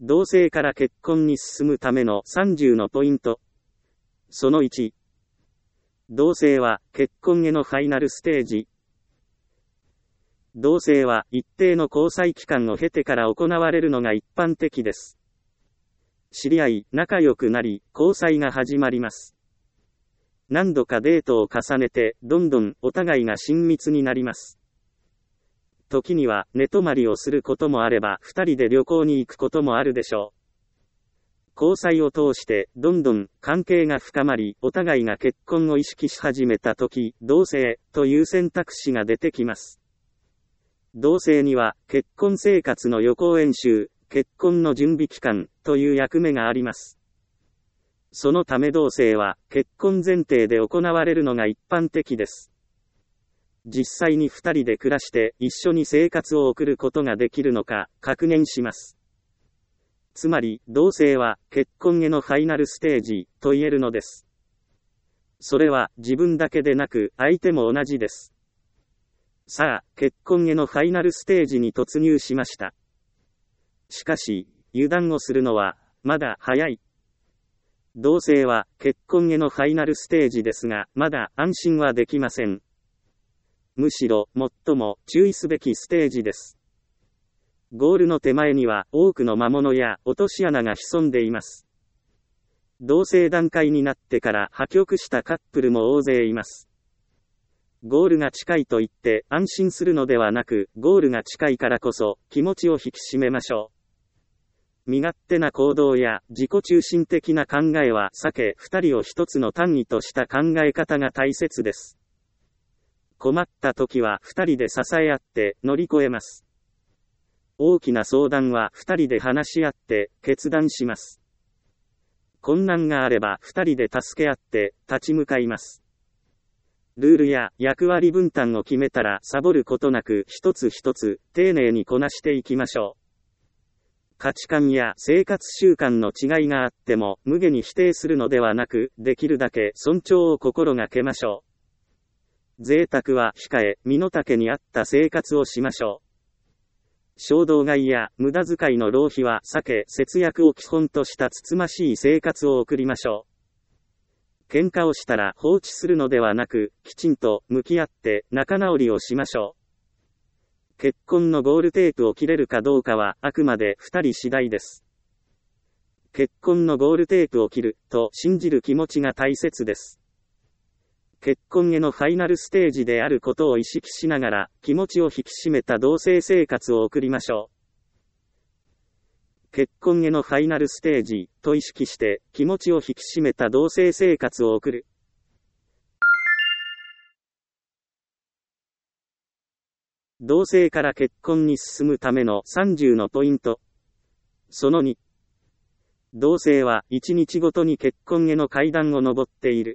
同性から結婚に進むための30のポイント。その1。同性は結婚へのファイナルステージ。同性は一定の交際期間を経てから行われるのが一般的です。知り合い、仲良くなり、交際が始まります。何度かデートを重ねて、どんどんお互いが親密になります。時には寝泊まりをすることもあれば、二人で旅行に行くこともあるでしょう。交際を通してどんどん関係が深まり、お互いが結婚を意識し始めた時、同棲という選択肢が出てきます。同棲には結婚生活の予行演習、結婚の準備期間という役目があります。そのため同棲は結婚前提で行われるのが一般的です。実際に二人で暮らして一緒に生活を送ることができるのか確認します。つまり、同棲は結婚へのファイナルステージと言えるのです。それは自分だけでなく相手も同じです。さあ、結婚へのファイナルステージに突入しました。しかし、油断をするのはまだ早い。同棲は結婚へのファイナルステージですが、まだ安心はできません。むしろ、最も注意すべきステージです。ゴールの手前には多くの魔物や落とし穴が潜んでいます。同棲段階になってから破局したカップルも大勢います。ゴールが近いと言って安心するのではなく、ゴールが近いからこそ気持ちを引き締めましょう。身勝手な行動や自己中心的な考えは避け、二人を一つの単位とした考え方が大切です。困った時は二人で支え合って乗り越えます。大きな相談は二人で話し合って決断します。困難があれば二人で助け合って立ち向かいます。ルールや役割分担を決めたらサボることなく一つ一つ丁寧にこなしていきましょう。価値観や生活習慣の違いがあっても無下に否定するのではなく、できるだけ尊重を心がけましょう。贅沢は控え、身の丈に合った生活をしましょう。衝動買いや無駄遣いの浪費は避け、節約を基本としたつつましい生活を送りましょう。喧嘩をしたら放置するのではなく、きちんと向き合って仲直りをしましょう。結婚のゴールテープを切れるかどうかはあくまで二人次第です。結婚のゴールテープを切ると信じる気持ちが大切です。結婚へのファイナルステージであることを意識しながら、気持ちを引き締めた同棲生活を送りましょう。結婚へのファイナルステージと意識して、気持ちを引き締めた同棲生活を送る。同棲から結婚に進むための30のポイント。その2。同棲は1日ごとに結婚への階段を上っている。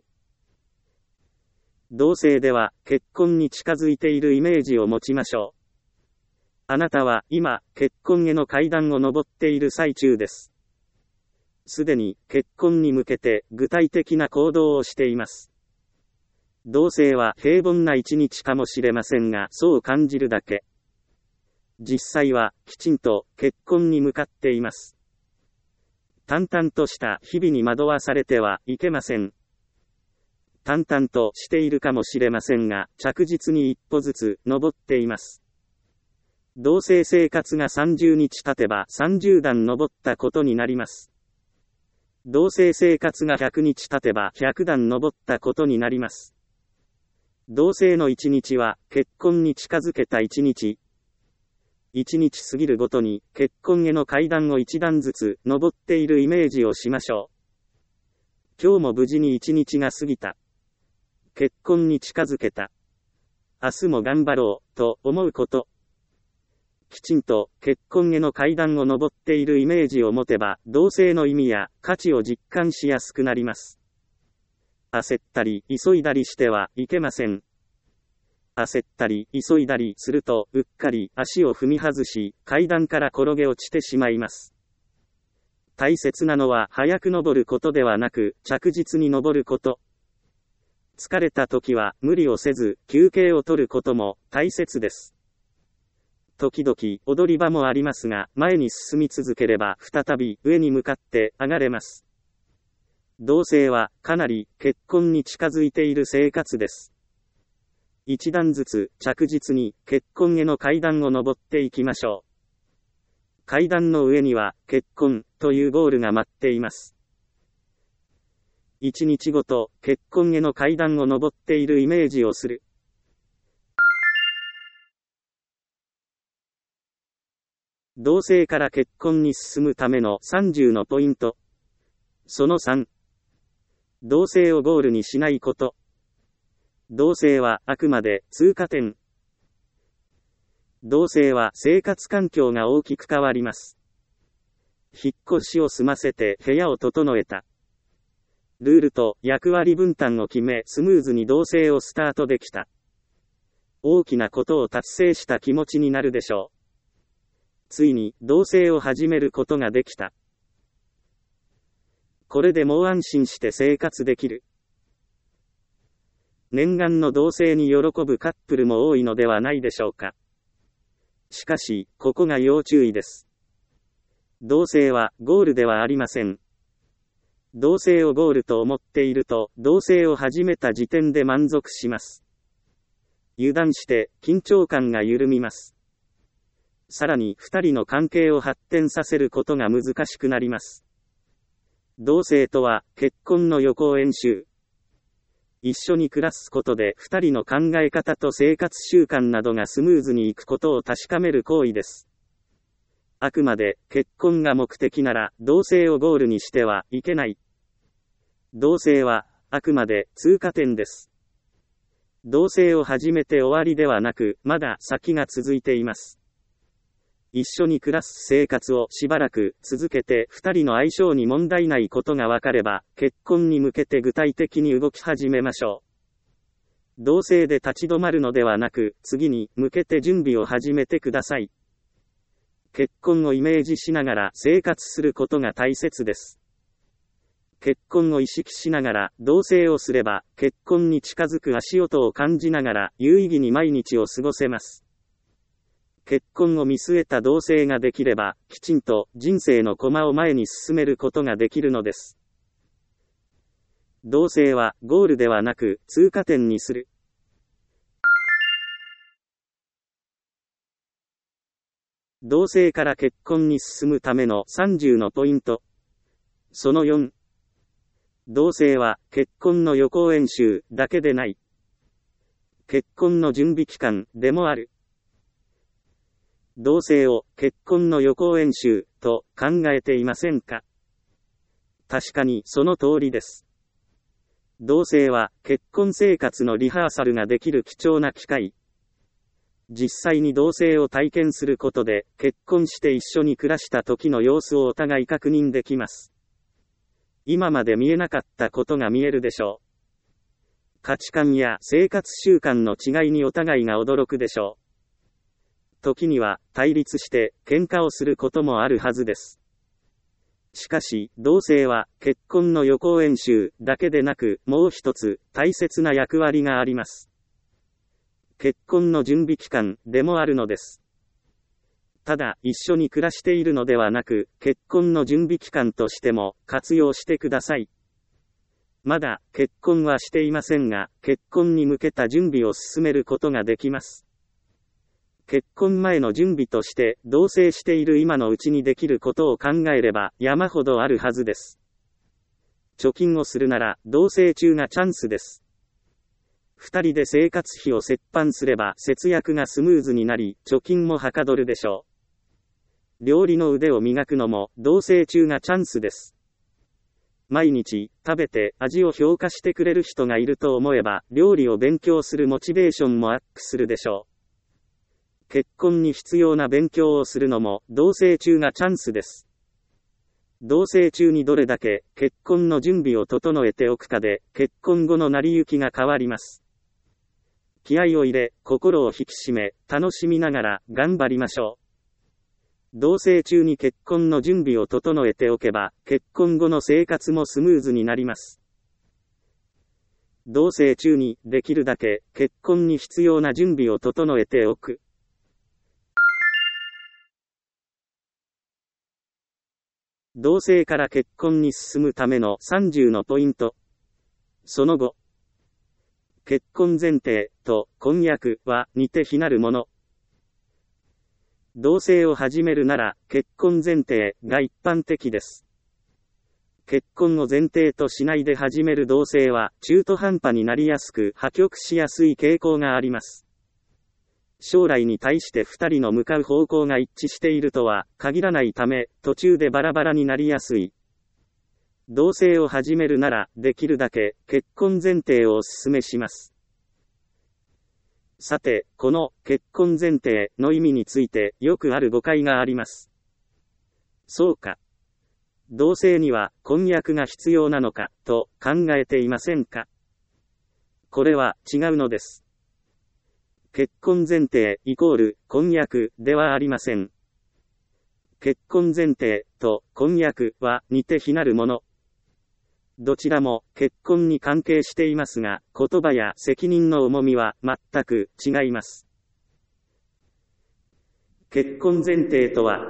同棲では結婚に近づいているイメージを持ちましょう。あなたは今、結婚への階段を上っている最中です。すでに結婚に向けて具体的な行動をしています。同棲は平凡な一日かもしれませんが、そう感じるだけ。実際はきちんと結婚に向かっています。淡々とした日々に惑わされてはいけません。淡々としているかもしれませんが、着実に一歩ずつ登っています。同棲生活が30日経てば30段登ったことになります。同棲生活が100日経てば100段登ったことになります。同棲の1日は結婚に近づけた1日。1日過ぎるごとに結婚への階段を1段ずつ登っているイメージをしましょう。今日も無事に1日が過ぎた。結婚に近づけた。明日も頑張ろう、と思うこと。きちんと結婚への階段を上っているイメージを持てば、同棲の意味や価値を実感しやすくなります。焦ったり急いだりしてはいけません。焦ったり急いだりすると、うっかり足を踏み外し、階段から転げ落ちてしまいます。大切なのは早く登ることではなく、着実に登ること。疲れた時は無理をせず休憩を取ることも大切です。 時々踊り場もありますが、前に進み続ければ再び上に向かって上がれます。同棲はかなり結婚に近づいている生活です。一段ずつ着実に結婚への階段を登っていきましょう。階段の上には結婚というゴールが待っています。一日ごと結婚への階段を登っているイメージをする。同棲から結婚に進むための30のポイント。その3。同棲をゴールにしないこと。同棲はあくまで通過点。同棲は生活環境が大きく変わります。引っ越しを済ませて部屋を整えた。ルールと役割分担を決めスムーズに同棲をスタートできた。大きなことを達成した気持ちになるでしょう。ついに同棲を始めることができた。これでもう安心して生活できる。念願の同棲に喜ぶカップルも多いのではないでしょうか。しかし、ここが要注意です。同棲はゴールではありません。同棲をゴールと思っていると、同棲を始めた時点で満足します。油断して緊張感が緩みます。さらに二人の関係を発展させることが難しくなります。同棲とは結婚の予行演習。一緒に暮らすことで二人の考え方と生活習慣などがスムーズにいくことを確かめる行為です。あくまで結婚が目的なら同棲をゴールにしてはいけない。同棲はあくまで通過点です。同棲を始めて終わりではなく、まだ先が続いています。一緒に暮らす生活をしばらく続けて二人の相性に問題ないことが分かれば、結婚に向けて具体的に動き始めましょう。同棲で立ち止まるのではなく、次に向けて準備を始めてください。結婚をイメージしながら生活することが大切です。結婚を意識しながら同棲をすれば、結婚に近づく足音を感じながら有意義に毎日を過ごせます。結婚を見据えた同棲ができれば、きちんと人生の駒を前に進めることができるのです。同棲はゴールではなく通過点にする。同棲から結婚に進むための30のポイント。その4。同棲は結婚の予行演習だけでない。結婚の準備期間でもある。同棲を結婚の予行演習と考えていませんか？確かにその通りです。同棲は結婚生活のリハーサルができる貴重な機会。実際に同棲を体験することで、結婚して一緒に暮らした時の様子をお互い確認できます。今まで見えなかったことが見えるでしょう。価値観や生活習慣の違いにお互いが驚くでしょう。時には対立して喧嘩をすることもあるはずです。しかし、同棲は結婚の予行演習だけでなく、もう一つ大切な役割があります。結婚の準備期間でもあるのです。ただ、一緒に暮らしているのではなく、結婚の準備期間としても活用してください。まだ結婚はしていませんが、結婚に向けた準備を進めることができます。結婚前の準備として同棲している今のうちにできることを考えれば山ほどあるはずです。貯金をするなら同棲中がチャンスです。二人で生活費を折半すれば節約がスムーズになり、貯金もはかどるでしょう。料理の腕を磨くのも同棲中がチャンスです。毎日食べて味を評価してくれる人がいると思えば、料理を勉強するモチベーションもアップするでしょう。結婚に必要な勉強をするのも同棲中がチャンスです。同棲中にどれだけ結婚の準備を整えておくかで、結婚後の成り行きが変わります。気合を入れ、心を引き締め、楽しみながら頑張りましょう。同棲中に結婚の準備を整えておけば、結婚後の生活もスムーズになります。同棲中にできるだけ結婚に必要な準備を整えておく。 同棲から結婚に進むための30のポイント。その後、結婚前提と婚約は似て非なるもの。同棲を始めるなら結婚前提が一般的です。結婚を前提としないで始める同棲は中途半端になりやすく破局しやすい傾向があります。将来に対して2人の向かう方向が一致しているとは限らないため、途中でバラバラになりやすい。同棲を始めるなら、できるだけ結婚前提をお勧めします。さて、この結婚前提の意味についてよくある誤解があります。そうか。同棲には婚約が必要なのかと考えていませんか？これは違うのです。結婚前提イコール婚約ではありません。結婚前提と婚約は似て非なるもの。どちらも結婚に関係していますが、言葉や責任の重みは全く違います。結婚前提とは、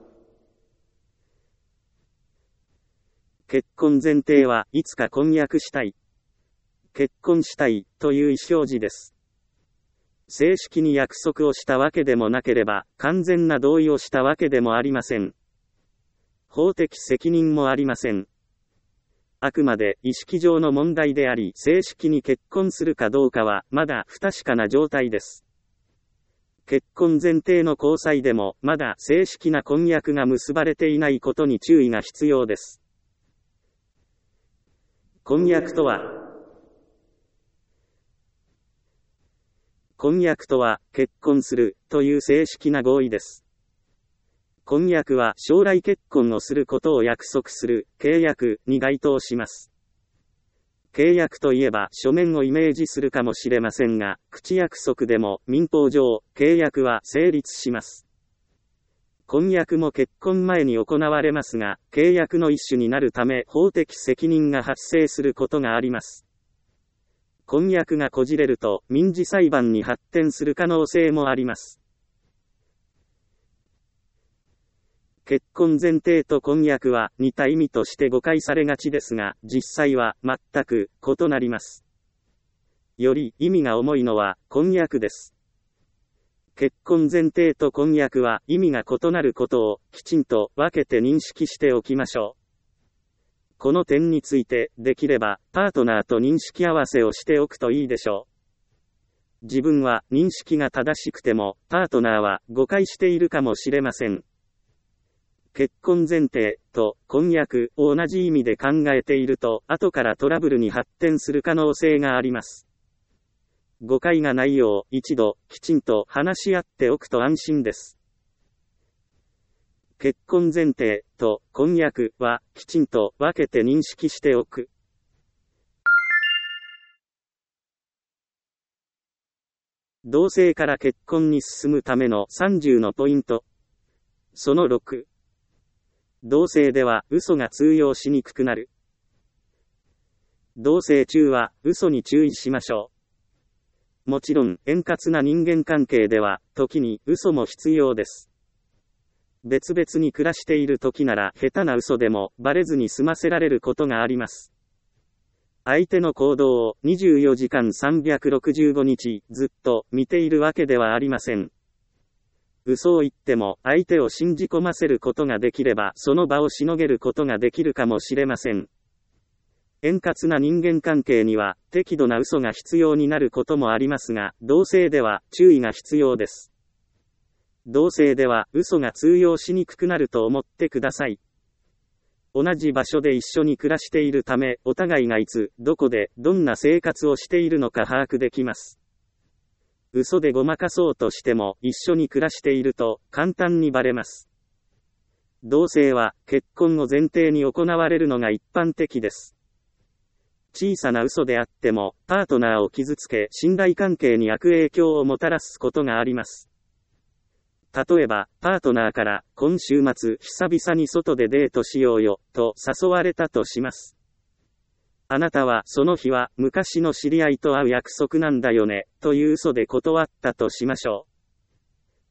結婚前提はいつか婚約したい、結婚したいという意思表示です。正式に約束をしたわけでもなければ、完全な同意をしたわけでもありません。法的責任もありません。あくまで意識上の問題であり、正式に結婚するかどうかはまだ不確かな状態です。結婚前提の交際でもまだ正式な婚約が結ばれていないことに注意が必要です。婚約とは、婚約とは、結婚する、という正式な合意です。婚約は将来結婚をすることを約束する、契約に該当します。契約といえば書面をイメージするかもしれませんが、口約束でも民法上、契約は成立します。婚約も結婚前に行われますが、契約の一種になるため法的責任が発生することがあります。婚約がこじれると民事裁判に発展する可能性もあります。結婚前提と婚約は似た意味として誤解されがちですが、実際は全く異なります。より意味が重いのは婚約です。結婚前提と婚約は意味が異なることをきちんと分けて認識しておきましょう。この点について、できれば、パートナーと認識合わせをしておくといいでしょう。自分は認識が正しくても、パートナーは誤解しているかもしれません。結婚前提と婚約を同じ意味で考えていると、後からトラブルに発展する可能性があります。誤解がないよう、一度、きちんと話し合っておくと安心です。結婚前提と婚約はきちんと分けて認識しておく。同棲から結婚に進むための30のポイント。その6。同棲では嘘が通用しにくくなる。同棲中は嘘に注意しましょう。もちろん円滑な人間関係では時に嘘も必要です。別々に暮らしている時なら下手な嘘でもバレずに済ませられることがあります。相手の行動を24時間365日ずっと見ているわけではありません。嘘を言っても相手を信じ込ませることができればその場をしのげることができるかもしれません。円滑な人間関係には適度な嘘が必要になることもありますが、同棲では注意が必要です。同棲では嘘が通用しにくくなると思ってください。同じ場所で一緒に暮らしているため、お互いがいつ、どこで、どんな生活をしているのか把握できます。嘘でごまかそうとしても、一緒に暮らしていると、簡単にバレます。同棲は、結婚を前提に行われるのが一般的です。小さな嘘であっても、パートナーを傷つけ、信頼関係に悪影響をもたらすことがあります。例えば、パートナーから、今週末、久々に外でデートしようよ、と誘われたとします。あなたは、その日は、昔の知り合いと会う約束なんだよね、という嘘で断ったとしましょ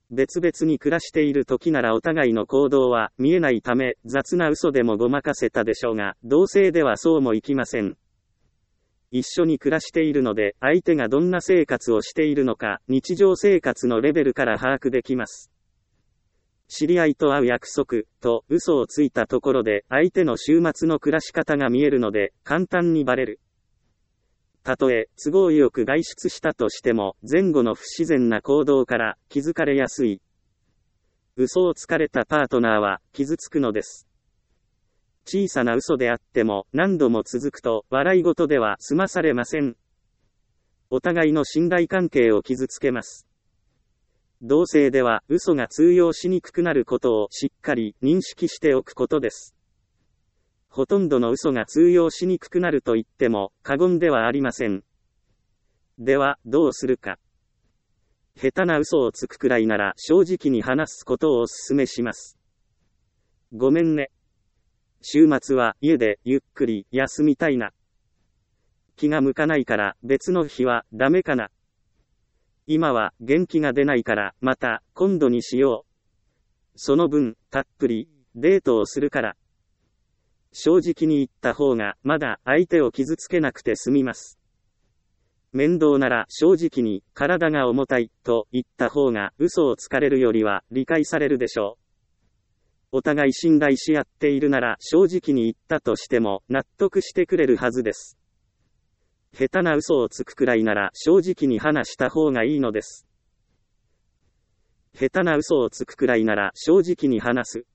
別々に暮らしている時ならお互いの行動は見えないため雑な嘘でもごまかせたでしょうが、同棲ではそうもいきません。一緒に暮らしているので、相手がどんな生活をしているのか、日常生活のレベルから把握できます。知り合いと会う約束と嘘をついたところで、相手の週末の暮らし方が見えるので、簡単にバレる。たとえ都合よく外出したとしても、前後の不自然な行動から気づかれやすい。嘘をつかれたパートナーは傷つくのです。小さな嘘であっても何度も続くと笑い事では済まされません。お互いの信頼関係を傷つけます。同棲では嘘が通用しにくくなることをしっかり認識しておくことです。ほとんどの嘘が通用しにくくなると言っても過言ではありません。では、どうするか。下手な嘘をつくくらいなら正直に話すことをお勧めします。ごめんね。週末は家でゆっくり休みたいな。気が向かないから別の日はダメかな。今は元気が出ないからまた今度にしよう。その分たっぷりデートをするから。正直に言った方がまだ相手を傷つけなくて済みます。面倒なら正直に体が重たいと言った方が嘘をつかれるよりは理解されるでしょう。お互い信頼し合っているなら正直に言ったとしても納得してくれるはずです。下手な嘘をつくくらいなら正直に話した方がいいのです。下手な嘘をつくくらいなら正直に話す。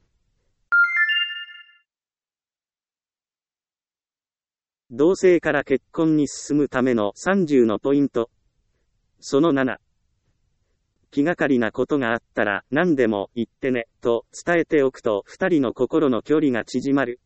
同棲から結婚に進むための30のポイント。その7。気がかりなことがあったら何でも言ってねと伝えておくと2人の心の距離が縮まる。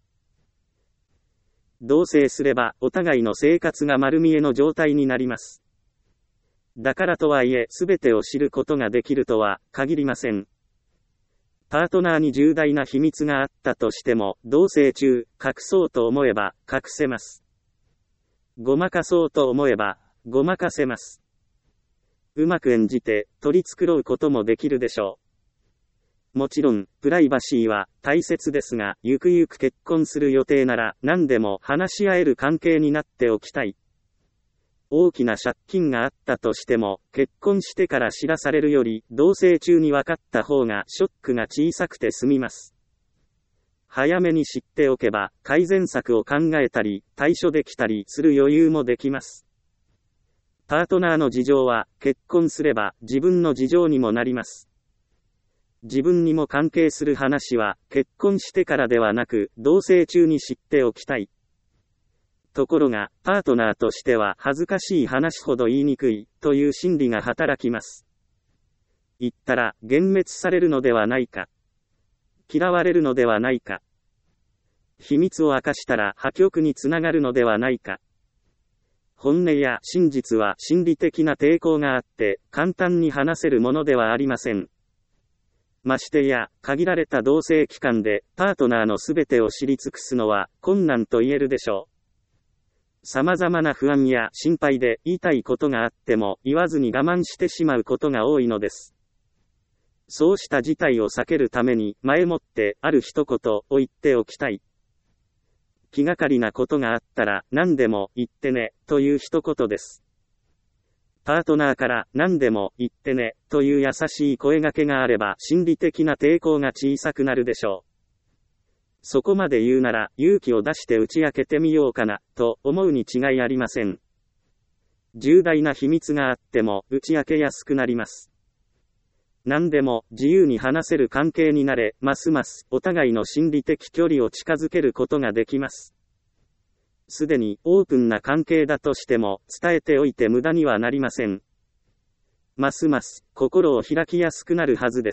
同棲すればお互いの生活が丸見えの状態になります。だからとはいえ全てを知ることができるとは限りません。パートナーに重大な秘密があったとしても同棲中隠そうと思えば隠せます。ごまかそうと思えばごまかせます。うまく演じて取り繕うこともできるでしょう。もちろんプライバシーは大切ですが、ゆくゆく結婚する予定なら何でも話し合える関係になっておきたい。大きな借金があったとしても結婚してから知らされるより同棲中に分かった方がショックが小さくて済みます。早めに知っておけば改善策を考えたり対処できたりする余裕もできます。パートナーの事情は結婚すれば自分の事情にもなります。自分にも関係する話は結婚してからではなく同棲中に知っておきたい。ところがパートナーとしては恥ずかしい話ほど言いにくいという心理が働きます。言ったら幻滅されるのではないか。嫌われるのではないか。秘密を明かしたら破局につながるのではないか。本音や真実は心理的な抵抗があって簡単に話せるものではありません。ましてや限られた同棲期間でパートナーのすべてを知り尽くすのは困難と言えるでしょう。様々な不安や心配で言いたいことがあっても言わずに我慢してしまうことが多いのです。そうした事態を避けるために前もってある一言を言っておきたい。気がかりなことがあったら何でも言ってねという一言です。パートナーから何でも言ってねという優しい声掛けがあれば心理的な抵抗が小さくなるでしょう。そこまで言うなら勇気を出して打ち明けてみようかなと思うに違いありません。重大な秘密があっても打ち明けやすくなります。何でも自由に話せる関係になれ、ますますお互いの心理的距離を近づけることができます。すでにオープンな関係だとしても伝えておいて無駄にはなりません。ますます心を開きやすくなるはずです。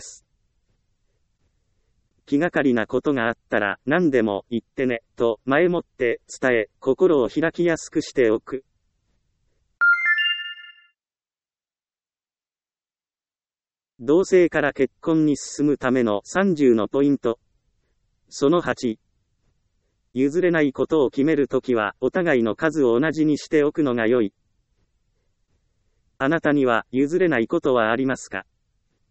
気がかりなことがあったら何でも言ってねと前もって伝え、心を開きやすくしておく。同棲から結婚に進むための30のポイント。その8。譲れないことを決めるときはお互いの数を同じにしておくのが良い。あなたには譲れないことはありますか？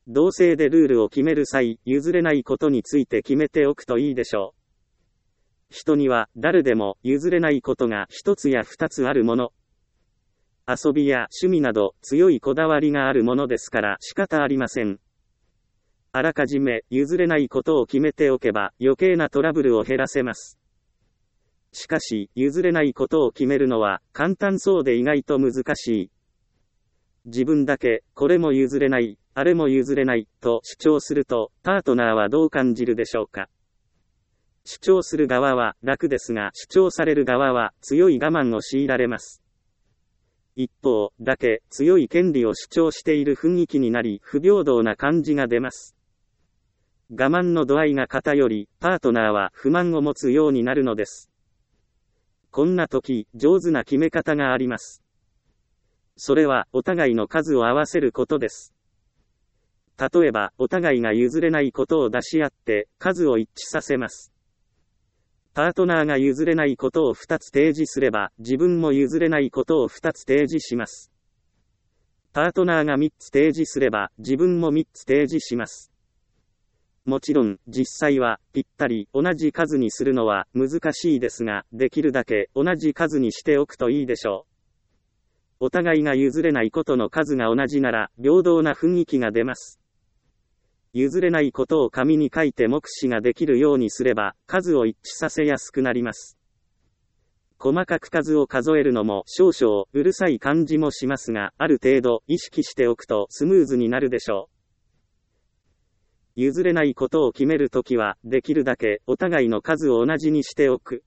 同棲でルールを決める際、譲れないことについて決めておくといいでしょう。人には誰でも譲れないことが一つや二つあるもの。遊びや趣味など強いこだわりがあるものですから仕方ありません。あらかじめ譲れないことを決めておけば余計なトラブルを減らせます。しかし、譲れないことを決めるのは簡単そうで意外と難しい。自分だけ、これも譲れない、あれも譲れない、と主張すると、パートナーはどう感じるでしょうか。主張する側は楽ですが、主張される側は強い我慢を強いられます。一方だけ強い権利を主張している雰囲気になり、不平等な感じが出ます。我慢の度合いが偏り、パートナーは不満を持つようになるのです。こんな時、上手な決め方があります。それは、お互いの数を合わせることです。例えば、お互いが譲れないことを出し合って、数を一致させます。パートナーが譲れないことを2つ提示すれば、自分も譲れないことを2つ提示します。パートナーが3つ提示すれば、自分も3つ提示します。もちろん、実際は、ぴったり同じ数にするのは難しいですが、できるだけ同じ数にしておくといいでしょう。お互いが譲れないことの数が同じなら、平等な雰囲気が出ます。譲れないことを紙に書いて目視ができるようにすれば、数を一致させやすくなります。細かく数を数えるのも少々うるさい感じもしますが、ある程度意識しておくとスムーズになるでしょう。譲れないことを決めるときは、できるだけお互いの数を同じにしておく。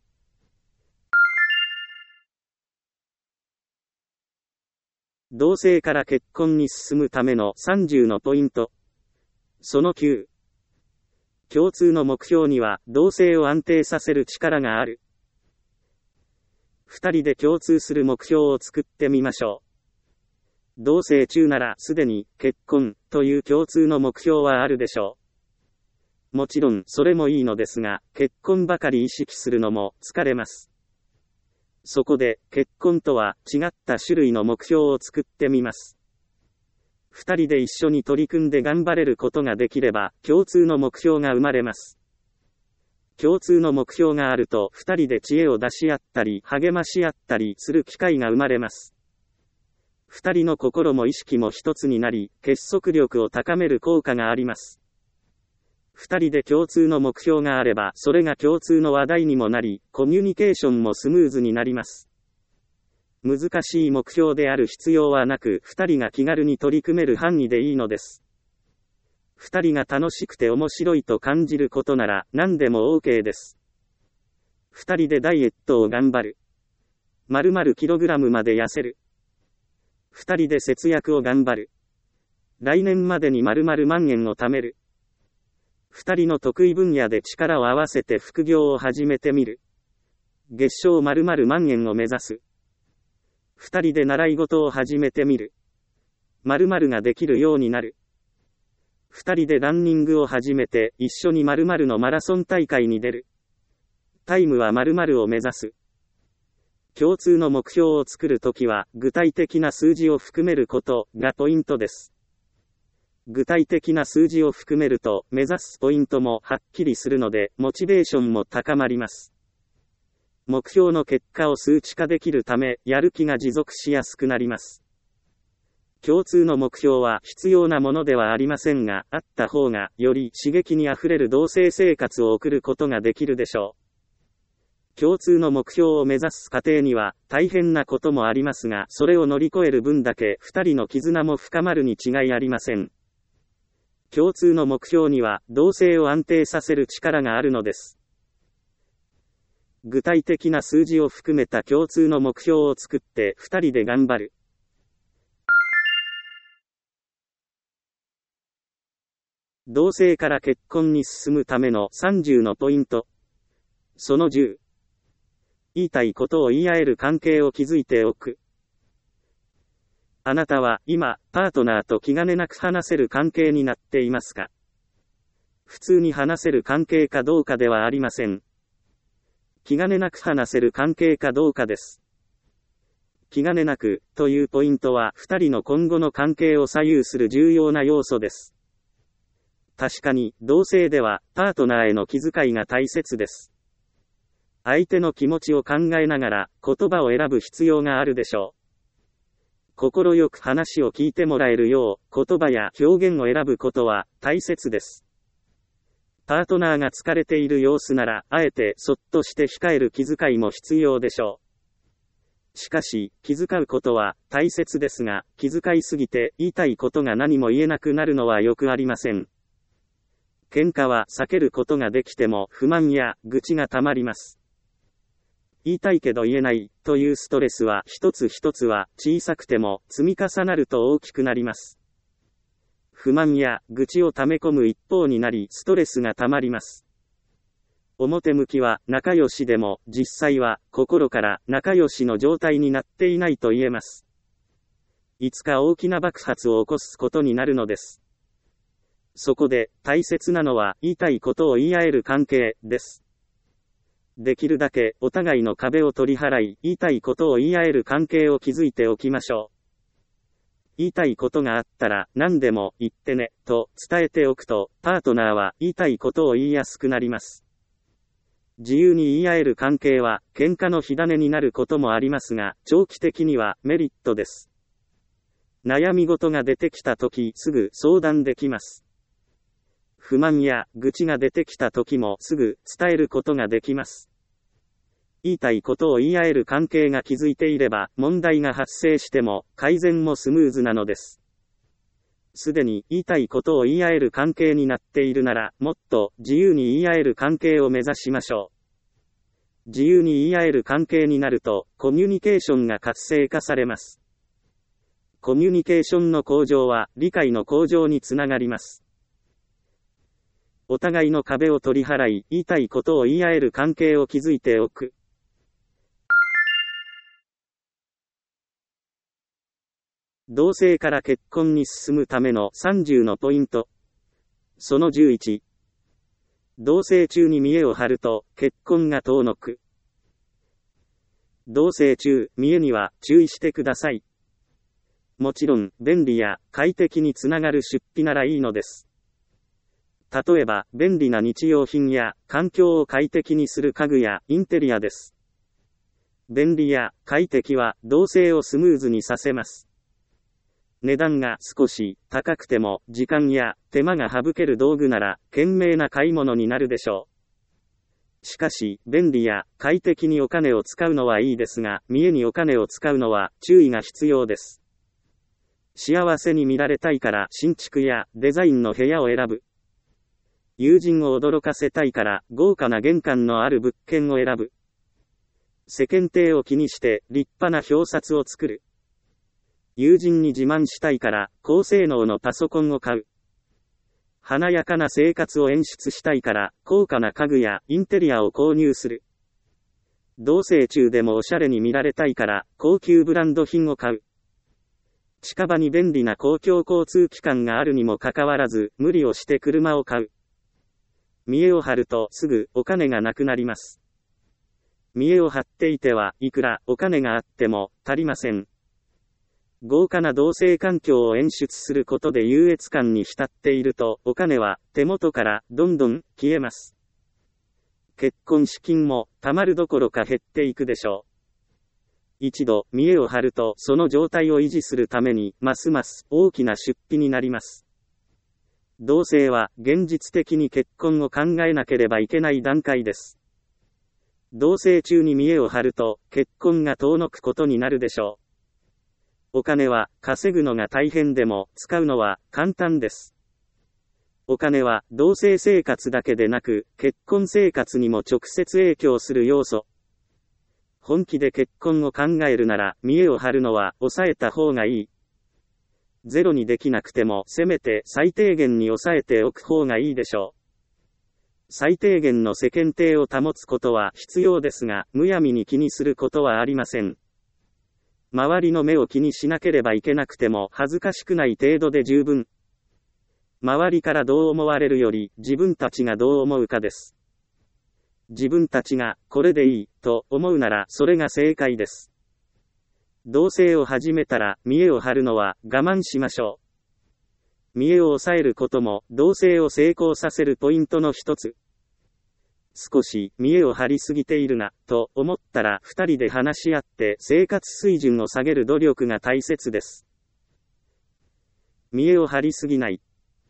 同棲から結婚に進むための30のポイント。その9。共通の目標には、同棲を安定させる力がある。二人で共通する目標を作ってみましょう。同棲中ならすでに結婚という共通の目標はあるでしょう。もちろんそれもいいのですが、結婚ばかり意識するのも疲れます。そこで結婚とは違った種類の目標を作ってみます。二人で一緒に取り組んで頑張れることができれば共通の目標が生まれます。共通の目標があると二人で知恵を出し合ったり励まし合ったりする機会が生まれます。二人の心も意識も一つになり、結束力を高める効果があります。二人で共通の目標があれば、それが共通の話題にもなり、コミュニケーションもスムーズになります。難しい目標である必要はなく、二人が気軽に取り組める範囲でいいのです。二人が楽しくて面白いと感じることなら、何でも OK です。二人でダイエットを頑張る。〇〇キログラムまで痩せる。二人で節約を頑張る。来年までに〇〇万円を貯める。二人の得意分野で力を合わせて副業を始めてみる。月賞〇〇万円を目指す。二人で習い事を始めてみる。〇〇ができるようになる。二人でランニングを始めて一緒に〇〇のマラソン大会に出る。タイムは〇〇を目指す。共通の目標を作るときは、具体的な数字を含めることがポイントです。具体的な数字を含めると、目指すポイントもはっきりするので、モチベーションも高まります。目標の結果を数値化できるため、やる気が持続しやすくなります。共通の目標は必要なものではありませんが、あった方が、より刺激にあふれる同棲生活を送ることができるでしょう。共通の目標を目指す過程には大変なこともありますが、それを乗り越える分だけ二人の絆も深まるに違いありません。共通の目標には同棲を安定させる力があるのです。具体的な数字を含めた共通の目標を作って二人で頑張る。同棲から結婚に進むための30のポイント。その10。言いたいことを言い合える関係を築いておく。あなたは今、パートナーと気兼ねなく話せる関係になっていますか？普通に話せる関係かどうかではありません。気兼ねなく話せる関係かどうかです。気兼ねなくというポイントは、二人の今後の関係を左右する重要な要素です。 確かに、同棲では、パートナーへの気遣いが大切です。相手の気持ちを考えながら、言葉を選ぶ必要があるでしょう。心よく話を聞いてもらえるよう、言葉や表現を選ぶことは、大切です。パートナーが疲れている様子なら、あえてそっとして控える気遣いも必要でしょう。しかし、気遣うことは大切ですが、気遣いすぎて言いたいことが何も言えなくなるのはよくありません。喧嘩は避けることができても不満や愚痴がたまります。言いたいけど言えないというストレスは一つ一つは小さくても積み重なると大きくなります。不満や愚痴を溜め込む一方になりストレスがたまります。表向きは仲良しでも実際は心から仲良しの状態になっていないと言えます。いつか大きな爆発を起こすことになるのです。そこで大切なのは言いたいことを言い合える関係です。できるだけお互いの壁を取り払い、言いたいことを言い合える関係を築いておきましょう。言いたいことがあったら何でも言ってね、と伝えておくと、パートナーは言いたいことを言いやすくなります。自由に言い合える関係は、喧嘩の火種になることもありますが、長期的にはメリットです。悩み事が出てきたとき、すぐ相談できます。不満や愚痴が出てきた時もすぐ伝えることができます。言いたいことを言い合える関係が築いていれば問題が発生しても改善もスムーズなのです。すでに言いたいことを言い合える関係になっているならもっと自由に言い合える関係を目指しましょう。自由に言い合える関係になるとコミュニケーションが活性化されます。コミュニケーションの向上は理解の向上につながります。お互いの壁を取り払い、言いたいことを言い合える関係を築いておく。同棲から結婚に進むための30のポイント。その11。同棲中に見栄を張ると、結婚が遠のく。同棲中、見栄には注意してください。もちろん、便利や快適につながる出費ならいいのです。例えば、便利な日用品や、環境を快適にする家具や、インテリアです。便利や、快適は、同棲をスムーズにさせます。値段が少し、高くても、時間や、手間が省ける道具なら、賢明な買い物になるでしょう。しかし、便利や、快適にお金を使うのはいいですが、見栄にお金を使うのは、注意が必要です。幸せに見られたいから、新築や、デザインの部屋を選ぶ。友人を驚かせたいから豪華な玄関のある物件を選ぶ。世間体を気にして立派な表札を作る。友人に自慢したいから高性能のパソコンを買う。華やかな生活を演出したいから高価な家具やインテリアを購入する。同棲中でもおしゃれに見られたいから高級ブランド品を買う。近場に便利な公共交通機関があるにもかかわらず無理をして車を買う。見栄を張るとすぐお金がなくなります。見栄を張っていてはいくらお金があっても足りません。豪華な同棲環境を演出することで優越感に浸っているとお金は手元からどんどん消えます。結婚資金も貯まるどころか減っていくでしょう。一度見栄を張るとその状態を維持するためにますます大きな出費になります。同棲は現実的に結婚を考えなければいけない段階です。同棲中に見栄を張ると結婚が遠のくことになるでしょう。お金は稼ぐのが大変でも使うのは簡単です。お金は同棲生活だけでなく結婚生活にも直接影響する要素。本気で結婚を考えるなら見栄を張るのは抑えた方がいい。ゼロにできなくてもせめて最低限に抑えておく方がいいでしょう。最低限の世間体を保つことは必要ですが、むやみに気にすることはありません。周りの目を気にしなければいけなくても恥ずかしくない程度で十分。周りからどう思われるより自分たちがどう思うかです。自分たちがこれでいいと思うならそれが正解です。同棲を始めたら見栄を張るのは我慢しましょ見栄を抑えることも同棲を成功させるポイントの一つ。少し見栄を張りすぎているな、と思ったら二人で話し合って生活水準を下げる努力が大切です。見栄を張りすぎない。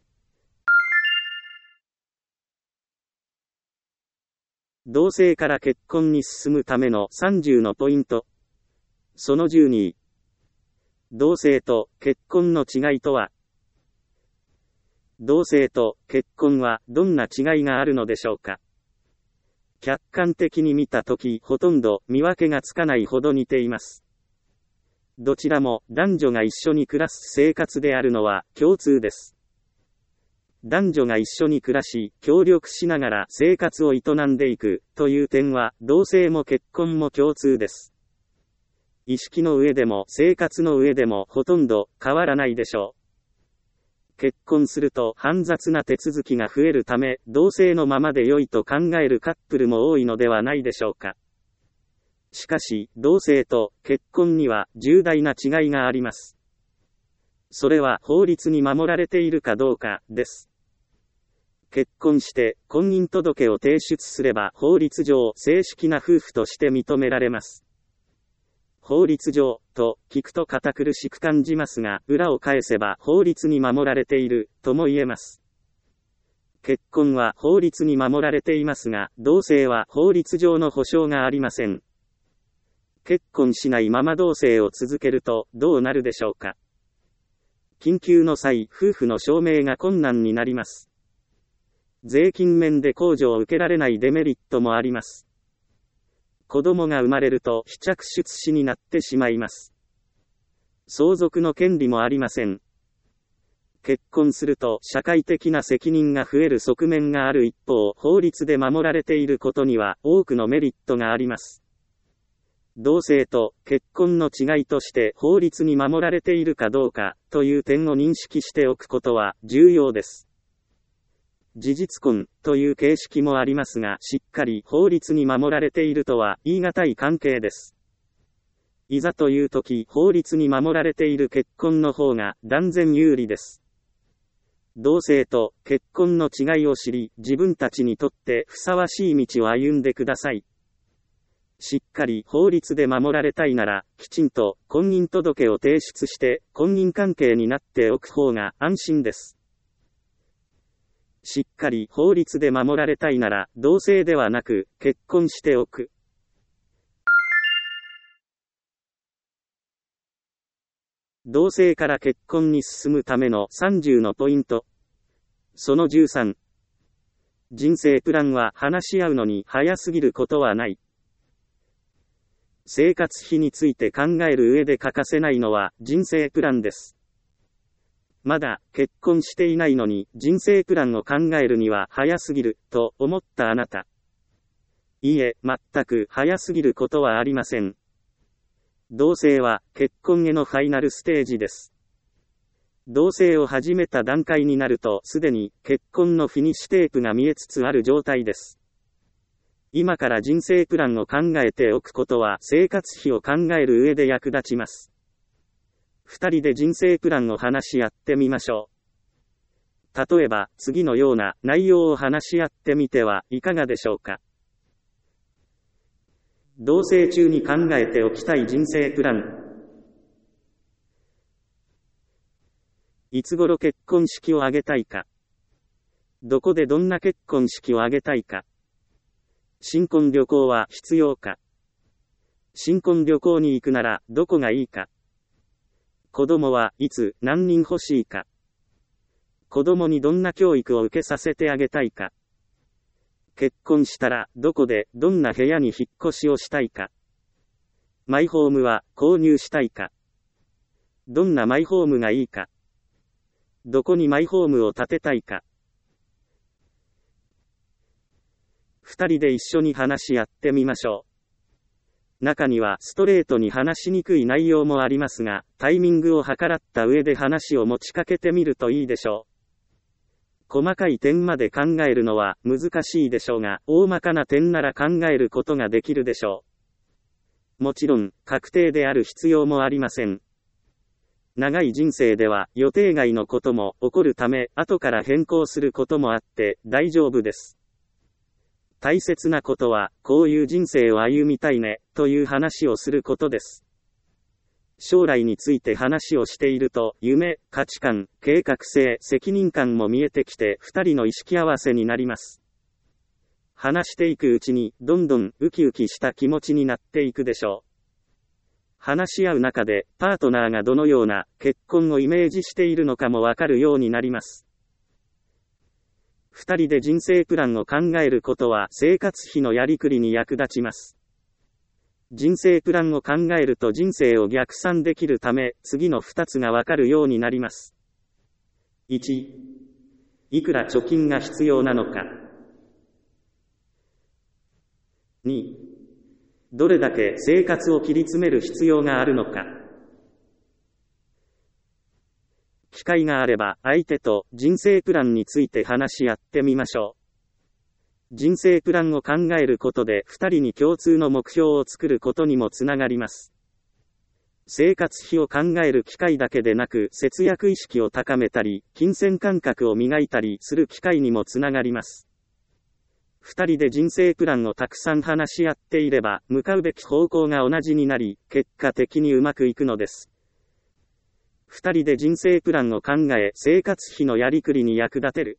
同棲から結婚に進むための30のポイント。その12。同棲と結婚の違いとは。同棲と結婚はどんな違いがあるのでしょうか。客観的に見たとき、ほとんど見分けがつかないほど似ています。どちらも男女が一緒に暮らす生活であるのは共通です。男女が一緒に暮らし、協力しながら生活を営んでいくという点は同棲も結婚も共通です。意識の上でも生活の上でもほとんど変わらないでしょう。結婚すると煩雑な手続きが増えるため、同棲のままで良いと考えるカップルも多いのではないでしょうか。しかし、同棲と結婚には重大な違いがあります。それは法律に守られているかどうかです。結婚して婚姻届を提出すれば法律上正式な夫婦として認められます。法律上と聞くと堅苦しく感じますが、裏を返せば法律に守られているとも言えます。結婚は法律に守られていますが、同棲は法律上の保障がありません。結婚しないまま同棲を続けるとどうなるでしょうか。緊急の際、夫婦の証明が困難になります。税金面で控除を受けられないデメリットもあります。子供が生まれると非嫡出子になってしまいます。相続の権利もありません。結婚すると社会的な責任が増える側面がある一方、法律で守られていることには多くのメリットがあります。同棲と結婚の違いとして法律に守られているかどうかという点を認識しておくことは重要です。事実婚という形式もありますが、しっかり法律に守られているとは言い難い関係です。いざという時、法律に守られている結婚の方が断然有利です。同棲と結婚の違いを知り、自分たちにとってふさわしい道を歩んでください。しっかり法律で守られたいなら、きちんと婚姻届を提出して婚姻関係になっておく方が安心です。しっかり法律で守られたいなら、同棲ではなく、結婚しておく。同棲から結婚に進むための30のポイント。その13。人生プランは話し合うのに早すぎることはない。生活費について考える上で欠かせないのは人生プランです。まだ結婚していないのに人生プランを考えるには早すぎると思ったあなた。いいえ、全く早すぎることはありません。同棲は結婚へのファイナルステージです。同棲を始めた段階になるとすでに結婚のフィニッシュテープが見えつつある状態です。今から人生プランを考えておくことは生活費を考える上で役立ちます。二人で人生プランを話し合ってみましょう。例えば、次のような内容を話し合ってみてはいかがでしょうか。同棲中に考えておきたい人生プラン。いつ頃結婚式を挙げたいか。どこでどんな結婚式を挙げたいか。新婚旅行は必要か。新婚旅行に行くならどこがいいか。子供はいつ何人欲しいか。子供にどんな教育を受けさせてあげたいか。結婚したらどこでどんな部屋に引っ越しをしたいか。マイホームは購入したいか。どんなマイホームがいいか。どこにマイホームを建てたいか。二人で一緒に話し合ってみましょう。中にはストレートに話しにくい内容もありますが、タイミングを計らった上で話を持ちかけてみるといいでしょう。細かい点まで考えるのは難しいでしょうが、大まかな点なら考えることができるでしょう。もちろん、確定である必要もありません。 長い人生では予定外のことも起こるため、後から変更することもあって大丈夫です。大切なことは、こういう人生を歩みたいね、という話をすることです。将来について話をしていると、夢、価値観、計画性、責任感も見えてきて、二人の意識合わせになります。話していくうちに、どんどんウキウキした気持ちになっていくでしょう。話し合う中で、パートナーがどのような結婚をイメージしているのかもわかるようになります。二人で人生プランを考えることは生活費のやりくりに役立ちます。人生プランを考えると人生を逆算できるため、次の二つがわかるようになります。1、いくら貯金が必要なのか。2、どれだけ生活を切り詰める必要があるのか。機会があれば相手と人生プランについて話し合ってみましょう。人生プランを考えることで二人に共通の目標を作ることにもつながります。生活費を考える機会だけでなく、節約意識を高めたり、金銭感覚を磨いたりする機会にもつながります。二人で人生プランをたくさん話し合っていれば、向かうべき方向が同じになり、結果的にうまくいくのです。二人で人生プランを考え、生活費のやりくりに役立てる。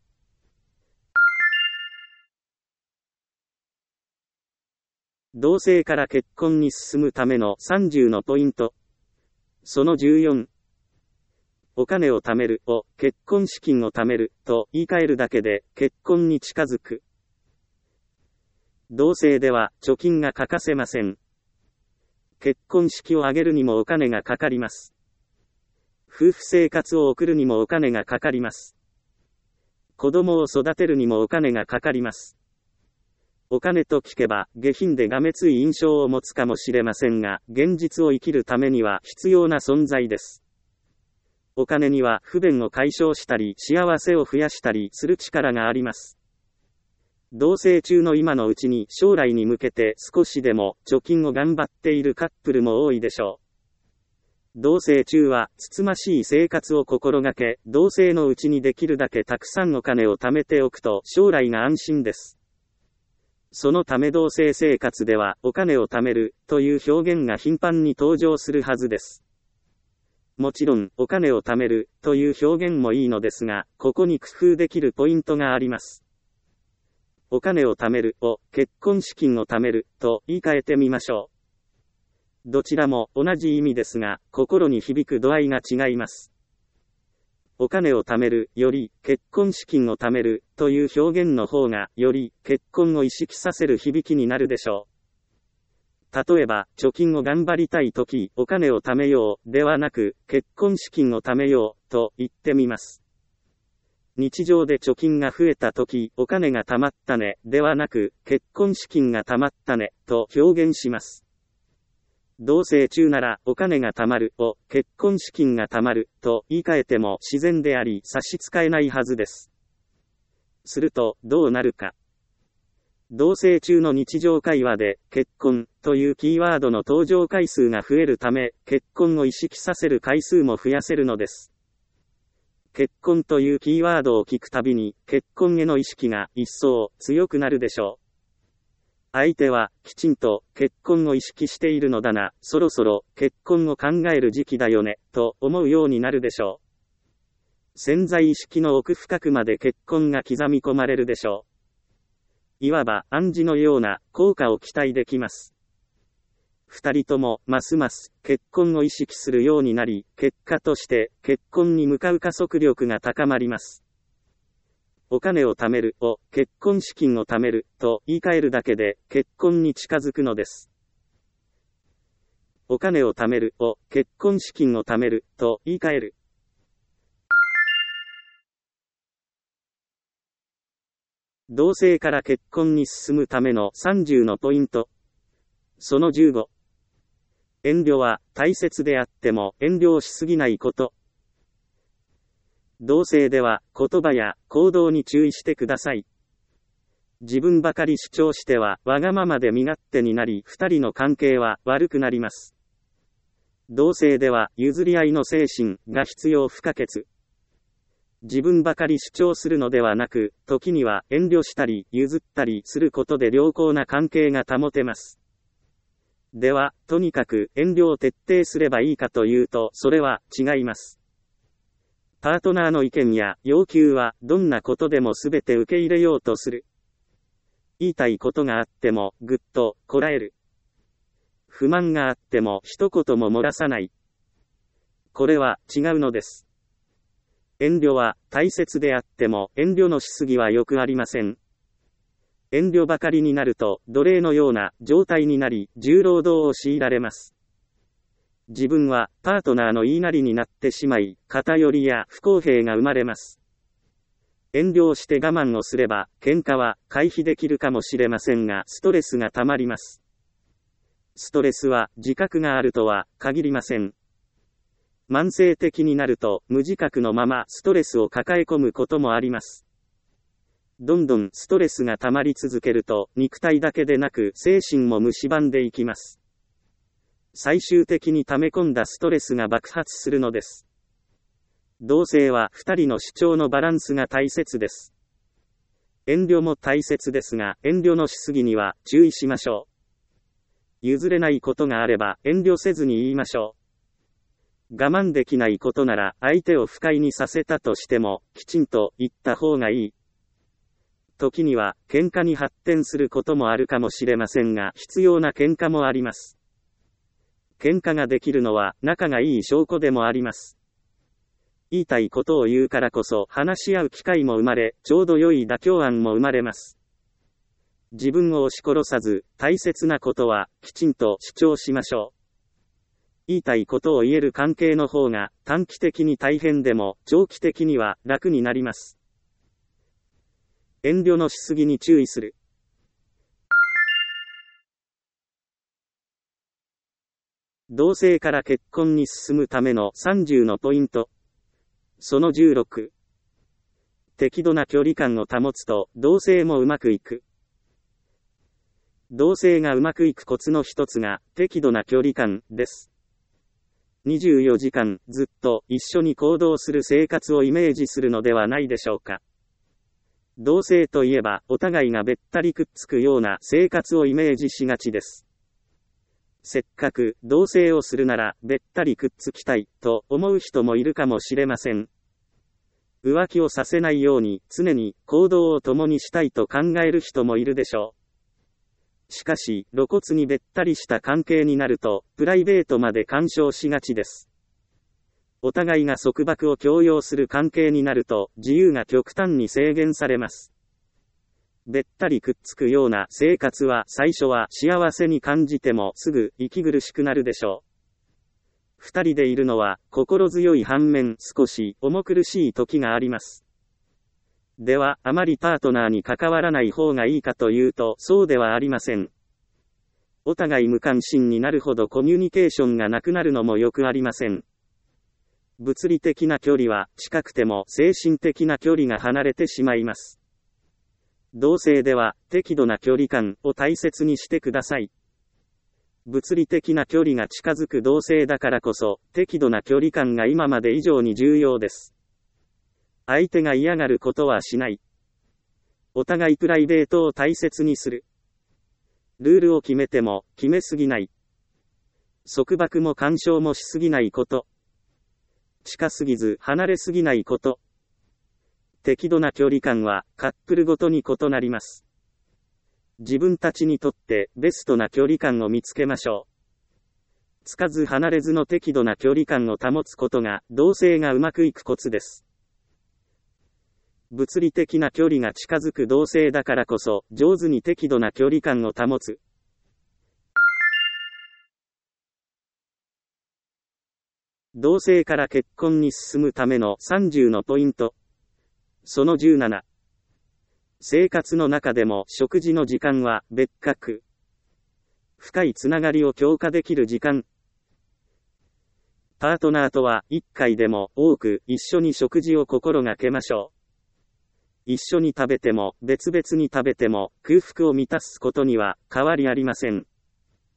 同棲から結婚に進むための30のポイント。その14。お金を貯めるを結婚資金を貯めると言い換えるだけで結婚に近づく。同棲では貯金が欠かせません。結婚式を挙げるにもお金がかかります。夫婦生活を送るにもお金がかかります。子供を育てるにもお金がかかります。お金と聞けば下品でがめつい印象を持つかもしれませんが、現実を生きるためには必要な存在です。お金には不便を解消したり幸せを増やしたりする力があります。同棲中の今のうちに将来に向けて少しでも貯金を頑張っているカップルも多いでしょう。同棲中は、つつましい生活を心がけ、同棲のうちにできるだけたくさんお金を貯めておくと、将来が安心です。そのため同棲生活では、お金を貯める、という表現が頻繁に登場するはずです。もちろん、お金を貯める、という表現もいいのですが、ここに工夫できるポイントがあります。お金を貯めるを、結婚資金を貯める、と言い換えてみましょう。どちらも同じ意味ですが、心に響く度合いが違います。お金を貯めるより結婚資金を貯めるという表現の方がより結婚を意識させる響きになるでしょう。例えば、貯金を頑張りたいとき、お金を貯めようではなく、結婚資金を貯めようと言ってみます。日常で貯金が増えたとき、お金が貯まったねではなく、結婚資金が貯まったねと表現します。同棲中なら、お金が貯まるを、結婚資金が貯まると言い換えても自然であり差し支えないはずです。すると、どうなるか。同棲中の日常会話で、結婚というキーワードの登場回数が増えるため、結婚を意識させる回数も増やせるのです。結婚というキーワードを聞くたびに、結婚への意識が一層強くなるでしょう。相手は、きちんと、結婚を意識しているのだな、そろそろ、結婚を考える時期だよね、と思うようになるでしょう。潜在意識の奥深くまで結婚が刻み込まれるでしょう。いわば、暗示のような、効果を期待できます。二人とも、ますます、結婚を意識するようになり、結果として、結婚に向かう加速力が高まります。お金を貯めるを結婚資金を貯めると言い換えるだけで結婚に近づくのです。お金を貯めるを結婚資金を貯めると言い換える。同棲から結婚に進むための30のポイント。その15。遠慮は大切であっても遠慮しすぎないこと。同棲では言葉や行動に注意してください。自分ばかり主張してはわがままで身勝手になり、二人の関係は悪くなります。 同性では譲り合いの精神が必要不可欠。自分ばかり主張するのではなく、時には遠慮したり譲ったりすることで良好な関係が保てます。では、とにかく遠慮を徹底すればいいかというと、それは違います。パートナーの意見や要求はどんなことでもすべて受け入れようとする。言いたいことがあってもぐっとこらえる。不満があっても一言も漏らさない。これは違うのです。遠慮は大切であっても遠慮のしすぎはよくありません。遠慮ばかりになると奴隷のような状態になり重労働を強いられます。自分はパートナーの言いなりになってしまい、偏りや不公平が生まれます。遠慮をして我慢をすれば喧嘩は回避できるかもしれませんが、ストレスがたまります。ストレスは自覚があるとは限りません。慢性的になると無自覚のままストレスを抱え込むこともあります。どんどんストレスが溜まり続けると肉体だけでなく精神も蝕んでいきます。最終的に溜め込んだストレスが爆発するのです。同性は2人の主張のバランスが大切です。遠慮も大切ですが、遠慮のしすぎには注意しましょう。譲れないことがあれば遠慮せずに言いましょう。我慢できないことなら相手を不快にさせたとしてもきちんと言った方がいい。時には喧嘩に発展することもあるかもしれませんが、必要な喧嘩もあります。喧嘩ができるのは仲がいい証拠でもあります。言いたいことを言うからこそ話し合う機会も生まれ、ちょうど良い妥協案も生まれます。自分を押し殺さず、大切なことはきちんと主張しましょう。言いたいことを言える関係の方が短期的に大変でも長期的には楽になります。遠慮のしすぎに注意する。同性から結婚に進むための30のポイント。その16。適度な距離感を保つと同性もうまくいく。同性がうまくいくコツの一つが適度な距離感です。24時間ずっと一緒に行動する生活をイメージするのではないでしょうか。同性といえばお互いがべったりくっつくような生活をイメージしがちです。せっかく同棲をするならべったりくっつきたいと思う人もいるかもしれません。浮気をさせないように常に行動を共にしたいと考える人もいるでしょう。しかし露骨にべったりした関係になるとプライベートまで干渉しがちです。お互いが束縛を強要する関係になると自由が極端に制限されます。べったりくっつくような生活は最初は幸せに感じてもすぐ息苦しくなるでしょう。二人でいるのは心強い反面少し重苦しい時があります。ではあまりパートナーに関わらない方がいいかというとそうではありません。お互い無関心になるほどコミュニケーションがなくなるのもよくありません。物理的な距離は近くても精神的な距離が離れてしまいます。同性では適度な距離感を大切にしてください。物理的な距離が近づく同性だからこそ適度な距離感が今まで以上に重要です。相手が嫌がることはしない。お互いプライベートを大切にする。ルールを決めても決めすぎない。束縛も干渉もしすぎないこと。近すぎず離れすぎないこと。適度な距離感はカップルごとに異なります。自分たちにとってベストな距離感を見つけましょう。つかず離れずの適度な距離感を保つことが同性がうまくいくコツです。物理的な距離が近づく同性だからこそ上手に適度な距離感を保つ。同性から結婚に進むための30のポイント。その17。生活の中でも食事の時間は別格。深いつながりを強化できる時間。パートナーとは1回でも多く一緒に食事を心がけましょう。一緒に食べても別々に食べても空腹を満たすことには変わりありません。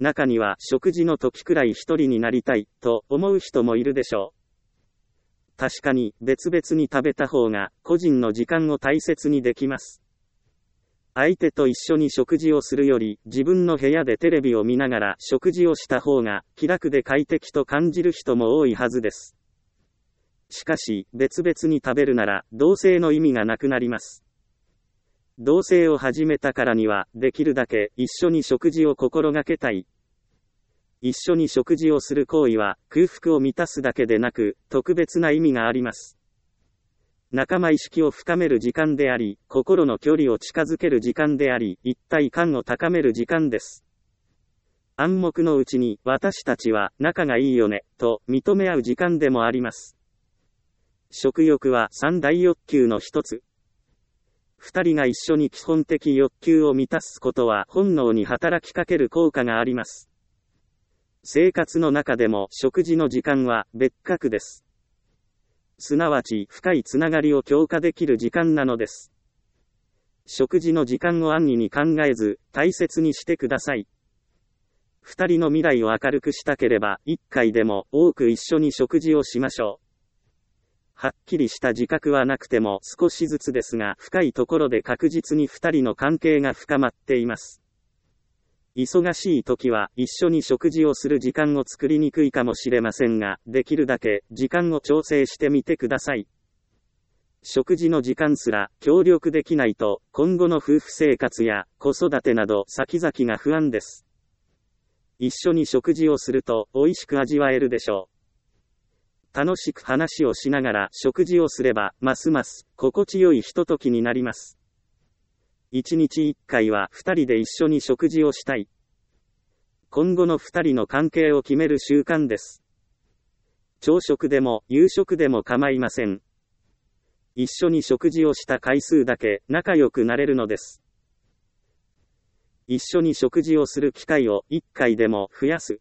中には食事の時くらい一人になりたいと思う人もいるでしょう。確かに別々に食べた方が個人の時間を大切にできます。相手と一緒に食事をするより自分の部屋でテレビを見ながら食事をした方が気楽で快適と感じる人も多いはずです。しかし別々に食べるなら同棲の意味がなくなります。同棲を始めたからにはできるだけ一緒に食事を心がけたい。一緒に食事をする行為は空腹を満たすだけでなく特別な意味があります。仲間意識を深める時間であり、心の距離を近づける時間であり、一体感を高める時間です。暗黙のうちに私たちは仲がいいよねと認め合う時間でもあります。食欲は三大欲求の一つ。二人が一緒に基本的欲求を満たすことは本能に働きかける効果があります。生活の中でも食事の時間は別格です。すなわち深いつながりを強化できる時間なのです。食事の時間を安易に考えず大切にしてください。二人の未来を明るくしたければ一回でも多く一緒に食事をしましょう。はっきりした自覚はなくても少しずつですが深いところで確実に二人の関係が深まっています。忙しい時は一緒に食事をする時間を作りにくいかもしれませんが、できるだけ時間を調整してみてください。食事の時間すら協力できないと、今後の夫婦生活や子育てなど先々が不安です。一緒に食事をすると美味しく味わえるでしょう。楽しく話をしながら食事をすれば、ますます心地よいひとときになります。1日1回は2人で一緒に食事をしたい。今後の2人の関係を決める習慣です。朝食でも夕食でも構いません。一緒に食事をした回数だけ仲良くなれるのです。一緒に食事をする機会を1回でも増やす。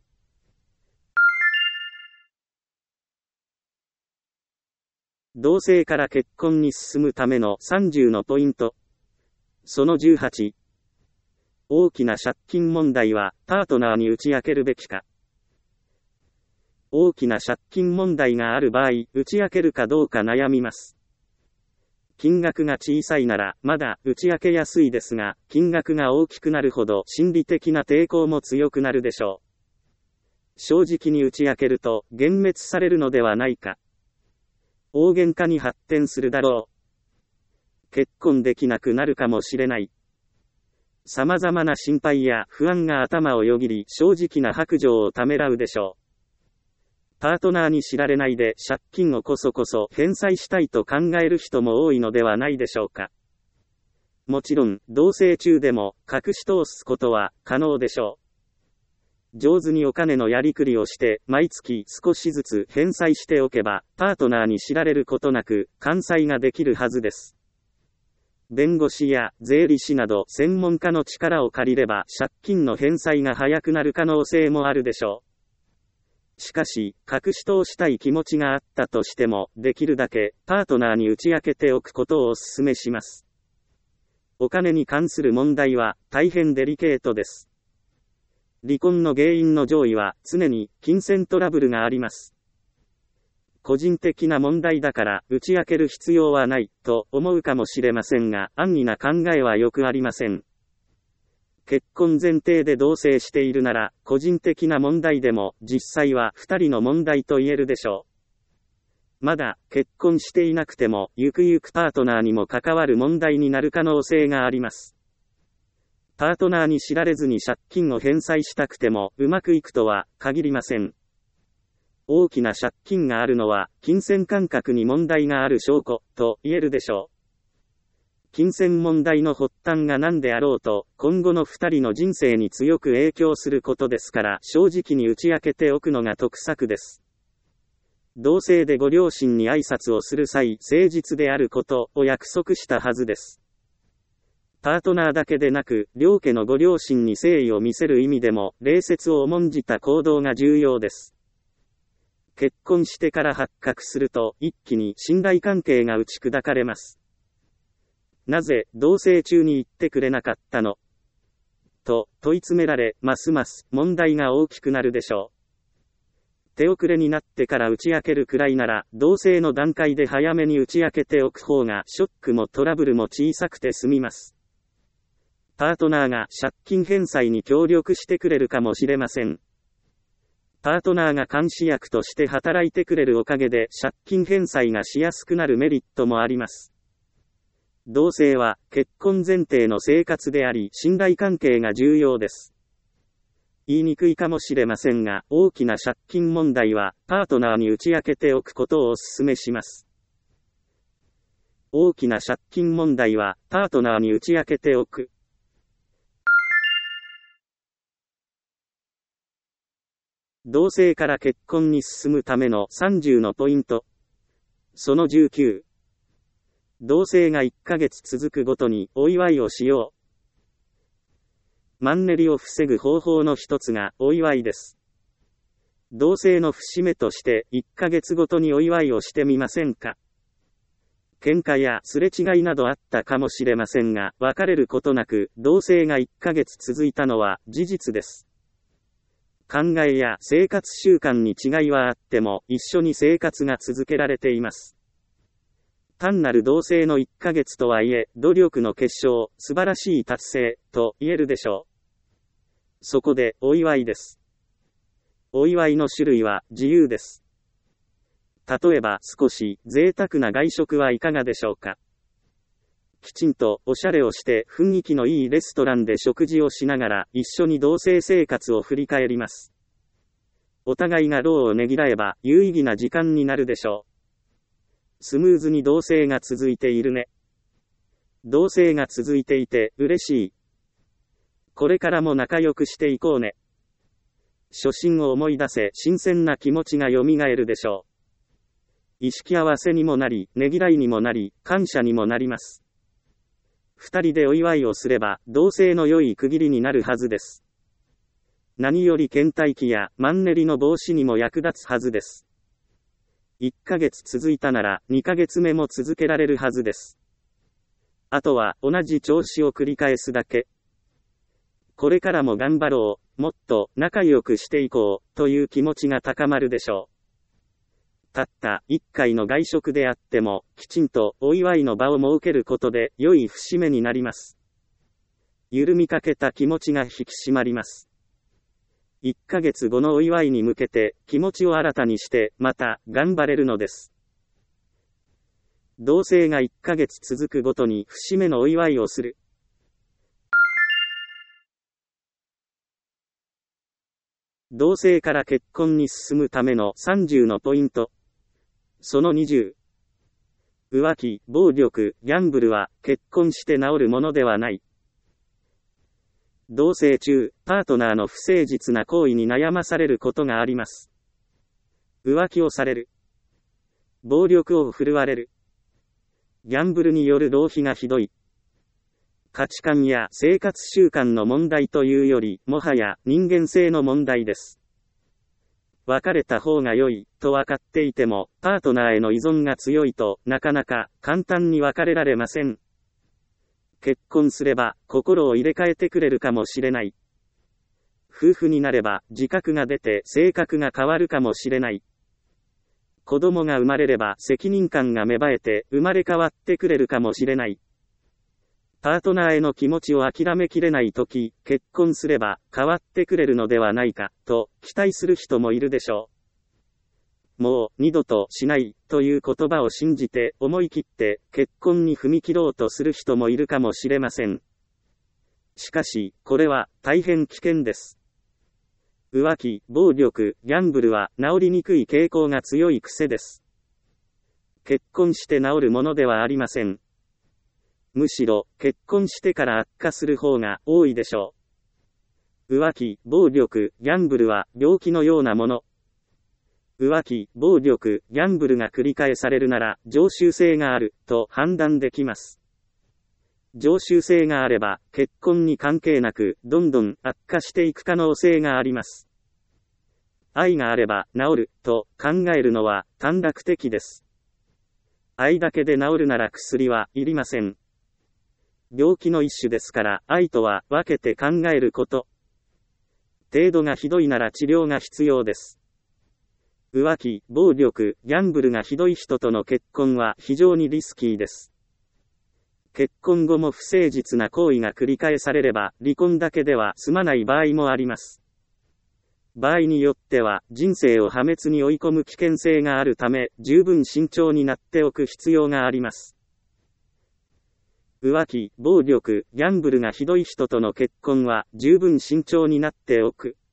同棲から結婚に進むための30のポイント。その18。大きな借金問題はパートナーに打ち明けるべきか。大きな借金問題がある場合、打ち明けるかどうか悩みます。金額が小さいならまだ打ち明けやすいですが、金額が大きくなるほど心理的な抵抗も強くなるでしょう。正直に打ち明けると幻滅されるのではないか。大喧嘩に発展するだろう。結婚できなくなるかもしれない。様々な心配や不安が頭をよぎり、正直な白状をためらうでしょう。パートナーに知られないで借金をこそこそ返済したいと考える人も多いのではないでしょうか。もちろん、同棲中でも隠し通すことは可能でしょう。上手にお金のやりくりをして、毎月少しずつ返済しておけば、パートナーに知られることなく、完済ができるはずです。弁護士や税理士など専門家の力を借りれば借金の返済が早くなる可能性もあるでしょう。しかし、隠し通したい気持ちがあったとしても、できるだけパートナーに打ち明けておくことをお勧めします。お金に関する問題は大変デリケートです。離婚の原因の上位は常に金銭トラブルがあります。個人的な問題だから打ち明ける必要はないと思うかもしれませんが、安易な考えはよくありません。結婚前提で同棲しているなら、個人的な問題でも実際は2人の問題と言えるでしょう。まだ結婚していなくても、ゆくゆくパートナーにも関わる問題になる可能性があります。パートナーに知られずに借金を返済したくてもうまくいくとは限りません。大きな借金があるのは、金銭感覚に問題がある証拠、と言えるでしょう。金銭問題の発端が何であろうと、今後の2人の人生に強く影響することですから、正直に打ち明けておくのが得策です。同棲でご両親に挨拶をする際、誠実であることを約束したはずです。パートナーだけでなく、両家のご両親に誠意を見せる意味でも、礼節を重んじた行動が重要です。結婚してから発覚すると、一気に信頼関係が打ち砕かれます。なぜ、同棲中に言ってくれなかったの？ と問い詰められ、ますます問題が大きくなるでしょう。手遅れになってから打ち明けるくらいなら、同棲の段階で早めに打ち明けておく方がショックもトラブルも小さくて済みます。パートナーが借金返済に協力してくれるかもしれません。パートナーが監視役として働いてくれるおかげで借金返済がしやすくなるメリットもあります。同棲は結婚前提の生活であり、信頼関係が重要です。言いにくいかもしれませんが、大きな借金問題はパートナーに打ち明けておくことをお勧めします。大きな借金問題はパートナーに打ち明けておく。同棲から結婚に進むための30のポイント。その19。同棲が1ヶ月続くごとにお祝いをしよう。マンネリを防ぐ方法の一つがお祝いです。同棲の節目として1ヶ月ごとにお祝いをしてみませんか。喧嘩やすれ違いなどあったかもしれませんが、別れることなく同棲が1ヶ月続いたのは事実です。考えや生活習慣に違いはあっても一緒に生活が続けられています。単なる同棲の1ヶ月とはいえ、努力の結晶、素晴らしい達成、と言えるでしょう。そこで、お祝いです。お祝いの種類は自由です。例えば少し贅沢な外食はいかがでしょうか。きちんとおしゃれをして雰囲気のいいレストランで食事をしながら一緒に同棲生活を振り返ります。お互いが労をねぎらえば有意義な時間になるでしょう。スムーズに同棲が続いているね。同棲が続いていて嬉しい。これからも仲良くしていこうね。初心を思い出せ、新鮮な気持ちが蘇るでしょう。意識合わせにもなり、ねぎらいにもなり、感謝にもなります。二人でお祝いをすれば、同棲の良い区切りになるはずです。何より倦怠期やマンネリの防止にも役立つはずです。1ヶ月続いたなら、2ヶ月目も続けられるはずです。あとは、同じ調子を繰り返すだけ。これからも頑張ろう、もっと仲良くしていこう、という気持ちが高まるでしょう。たった1回の外食であっても、きちんとお祝いの場を設けることで良い節目になります。緩みかけた気持ちが引き締まります。1ヶ月後のお祝いに向けて気持ちを新たにしてまた頑張れるのです。同棲が1ヶ月続くごとに節目のお祝いをする。同棲から結婚に進むための30のポイント。その20。浮気、暴力、ギャンブルは結婚して治るものではない。同棲中、パートナーの不誠実な行為に悩まされることがあります。浮気をされる。暴力を振るわれる。ギャンブルによる浪費がひどい。価値観や生活習慣の問題というより、もはや人間性の問題です。別れた方が良い、と分かっていても、パートナーへの依存が強いと、なかなか簡単に別れられません。結婚すれば、心を入れ替えてくれるかもしれない。夫婦になれば、自覚が出て性格が変わるかもしれない。子供が生まれれば、責任感が芽生えて、生まれ変わってくれるかもしれない。パートナーへの気持ちを諦めきれないとき、結婚すれば変わってくれるのではないか、と期待する人もいるでしょう。もう二度としないという言葉を信じて思い切って結婚に踏み切ろうとする人もいるかもしれません。しかし、これは大変危険です。浮気、暴力、ギャンブルは治りにくい傾向が強い癖です。結婚して治るものではありません。むしろ、結婚してから悪化する方が多いでしょう。浮気、暴力、ギャンブルは病気のようなもの。浮気、暴力、ギャンブルが繰り返されるなら、常習性がある、と判断できます。常習性があれば、結婚に関係なく、どんどん悪化していく可能性があります。愛があれば治る、と考えるのは短絡的です。愛だけで治るなら薬はいりません。 病気の一種ですから、愛とは分けて考えること。程度がひどいなら治療が必要です。浮気、暴力、ギャンブルがひどい人との結婚は非常にリスキーです。結婚後も不誠実な行為が繰り返されれば、離婚だけでは済まない場合もあります。場合によっては、人生を破滅に追い込む危険性があるため、十分慎重になっておく必要があります。浮気、暴力、ギャンブルがひどい人との結婚は、十分慎重になっておく。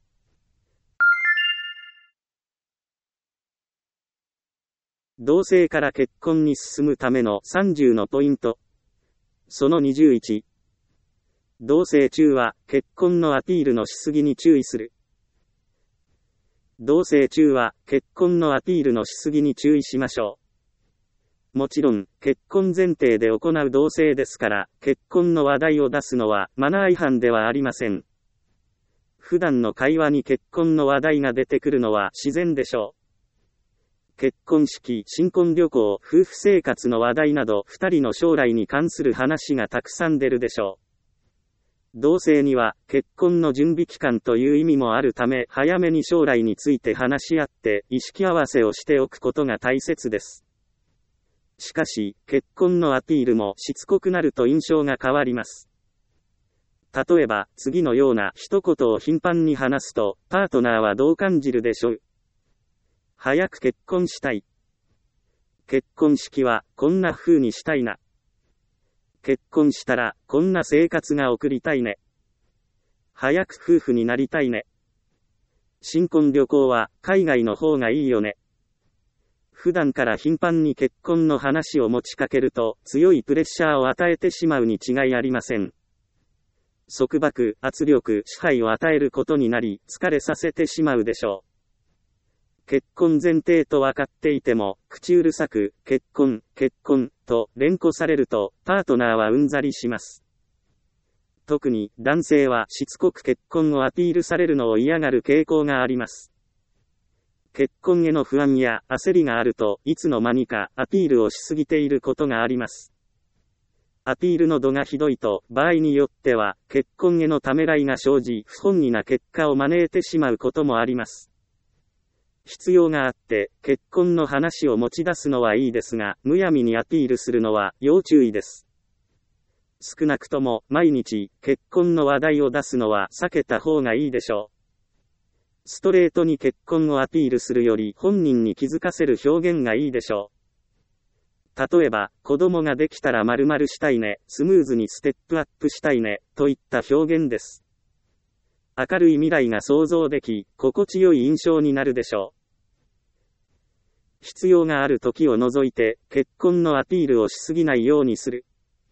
同性から結婚に進むための30のポイント。その21。同棲中は結婚のアピールのしすぎに注意する。同棲中は結婚のアピールのしすぎに注意しましょう。もちろん、結婚前提で行う同棲ですから、結婚の話題を出すのはマナー違反ではありません。普段の会話に結婚の話題が出てくるのは自然でしょう。結婚式、新婚旅行、夫婦生活の話題など、二人の将来に関する話がたくさん出るでしょう。同棲には、結婚の準備期間という意味もあるため、早めに将来について話し合って、意識合わせをしておくことが大切です。しかし、結婚のアピールもしつこくなると印象が変わります。例えば、次のような一言を頻繁に話すと、パートナーはどう感じるでしょう。早く結婚したい。結婚式はこんな風にしたいな。結婚したらこんな生活が送りたいね。早く夫婦になりたいね。新婚旅行は海外の方がいいよね。普段から頻繁に結婚の話を持ちかけると強いプレッシャーを与えてしまうに違いありません。束縛、圧力、支配を与えることになり疲れさせてしまうでしょう。結婚前提と分かっていても、口うるさく、結婚、結婚、と連呼されると、パートナーはうんざりします。特に、男性はしつこく結婚をアピールされるのを嫌がる傾向があります。結婚への不安や焦りがあると、いつの間にかアピールをしすぎていることがあります。アピールの度がひどいと、場合によっては、結婚へのためらいが生じ、不本意な結果を招いてしまうこともあります。必要があって、結婚の話を持ち出すのはいいですが、むやみにアピールするのは要注意です。少なくとも、毎日、結婚の話題を出すのは避けた方がいいでしょう。ストレートに結婚をアピールするより、本人に気づかせる表現がいいでしょう。例えば、子供ができたら〇〇したいね、スムーズにステップアップしたいね、といった表現です。明るい未来が想像でき、心地よい印象になるでしょう。必要がある時を除いて、結婚のアピールをしすぎないようにする。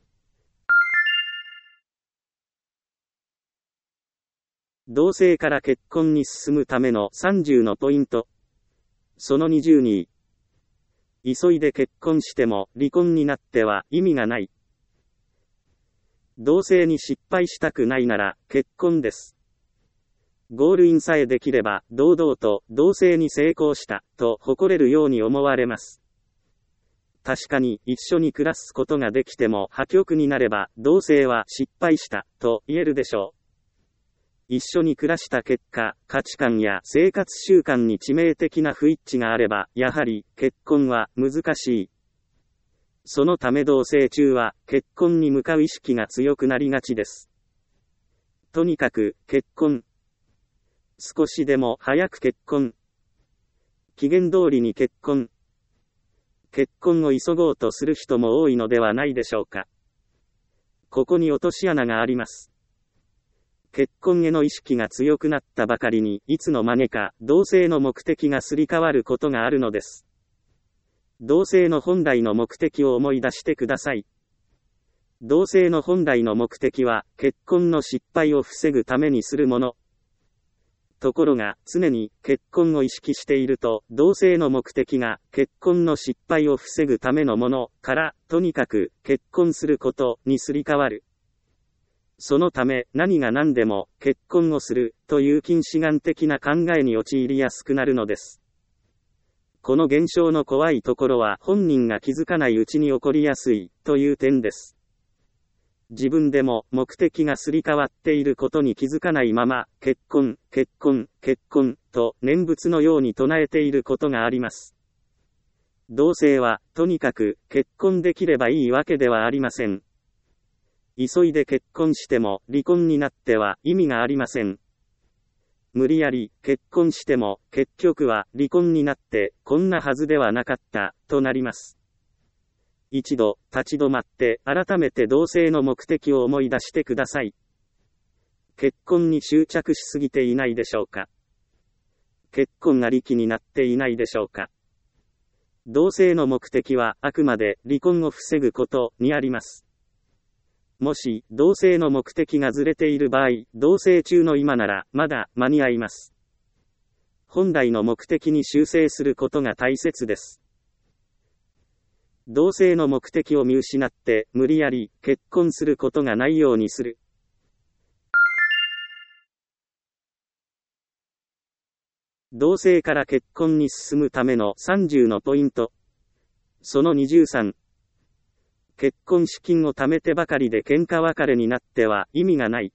同性から結婚に進むための30のポイント。その22。急いで結婚しても離婚になっては意味がない。同性に失敗したくないなら結婚です。ゴールインさえできれば、堂々と、同棲に成功した、と誇れるように思われます。確かに、一緒に暮らすことができても、破局になれば、同棲は失敗した、と言えるでしょう。一緒に暮らした結果、価値観や生活習慣に致命的な不一致があれば、やはり、結婚は難しい。そのため同棲中は、結婚に向かう意識が強くなりがちです。とにかく、結婚。少しでも早く結婚。期限通りに結婚。結婚を急ごうとする人も多いのではないでしょうか。ここに落とし穴があります。結婚への意識が強くなったばかりに、いつの間にか同棲の目的がすり替わることがあるのです。同棲の本来の目的を思い出してください。同棲の本来の目的は、結婚の失敗を防ぐためにするもの。ところが、常に結婚を意識していると、同棲の目的が結婚の失敗を防ぐためのものから、とにかく結婚することにすり替わる。そのため、何が何でも結婚をするという近視眼的な考えに陥りやすくなるのです。この現象の怖いところは本人が気づかないうちに起こりやすいという点です。 自分でも目的がすり替わっていることに気づかないまま、結婚、結婚、結婚、と念仏のように唱えていることがあります。同性は、とにかく、結婚できればいいわけではありません。急いで結婚しても、離婚になっては意味がありません。無理やり、結婚しても、結局は、離婚になって、こんなはずではなかった、となります。一度、立ち止まって、改めて同性の目的を思い出してください。結婚に執着しすぎていないでしょうか。結婚ありきになっていないでしょうか。同性の目的は、あくまで、離婚を防ぐことにあります。もし、同性の目的がずれている場合、同棲中の今なら、まだ、間に合います。本来の目的に修正することが大切です。同性の目的を見失って、無理やり、結婚することがないようにする。同性から結婚に進むための30のポイント。その23。結婚資金を貯めてばかりで喧嘩別れになっては意味がない。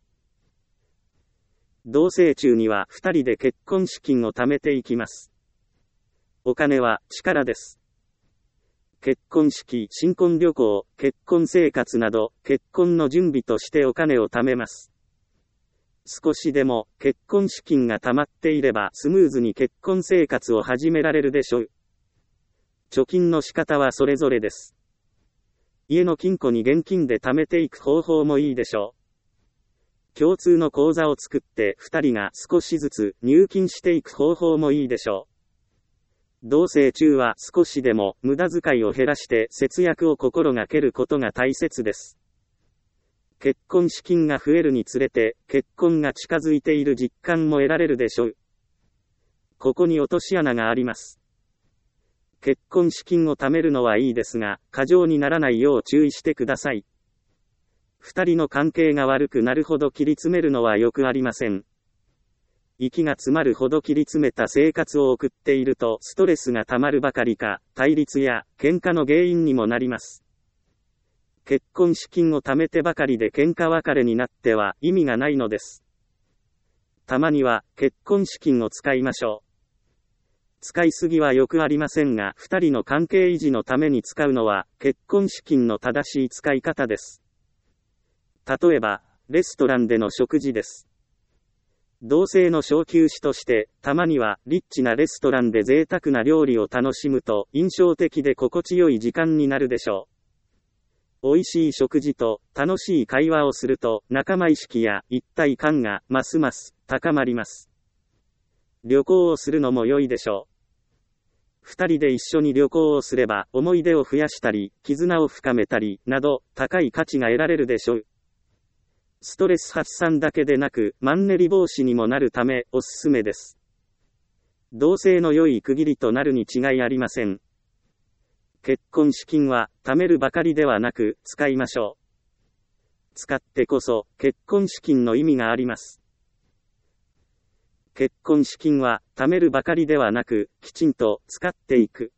同棲中には2人で結婚資金を貯めていきます。お金は力です。結婚式、新婚旅行、結婚生活など、結婚の準備としてお金を貯めます。少しでも、結婚資金が貯まっていれば、スムーズに結婚生活を始められるでしょう。貯金の仕方はそれぞれです。家の金庫に現金で貯めていく方法もいいでしょう。共通の口座を作って、2人が少しずつ入金していく方法もいいでしょう。同棲中は少しでも無駄遣いを減らして節約を心がけることが大切です。結婚資金が増えるにつれて結婚が近づいている実感も得られるでしょう。ここに落とし穴があります。結婚資金を貯めるのはいいですが、過剰にならないよう注意してください。二人の関係が悪くなるほど切り詰めるのはよくありません。息が詰まるほど切り詰めた生活を送っているとストレスが溜まるばかりか、対立や喧嘩の原因にもなります。結婚資金を貯めてばかりで喧嘩別れになっては意味がないのです。たまには結婚資金を使いましょう。使いすぎはよくありませんが、二人の関係維持のために使うのは結婚資金の正しい使い方です。例えば、レストランでの食事です。同性の小休止として、たまにはリッチなレストランで贅沢な料理を楽しむと印象的で心地よい時間になるでしょう。美味しい食事と楽しい会話をすると仲間意識や一体感がますます高まります。旅行をするのも良いでしょう。二人で一緒に旅行をすれば思い出を増やしたり、絆を深めたりなど高い価値が得られるでしょう。ストレス発散だけでなく、マンネリ防止にもなるため、おすすめです。同性の良い区切りとなるに違いありません。結婚資金は、貯めるばかりではなく、使いましょう。使ってこそ、結婚資金の意味があります。結婚資金は、貯めるばかりではなく、きちんと使っていく。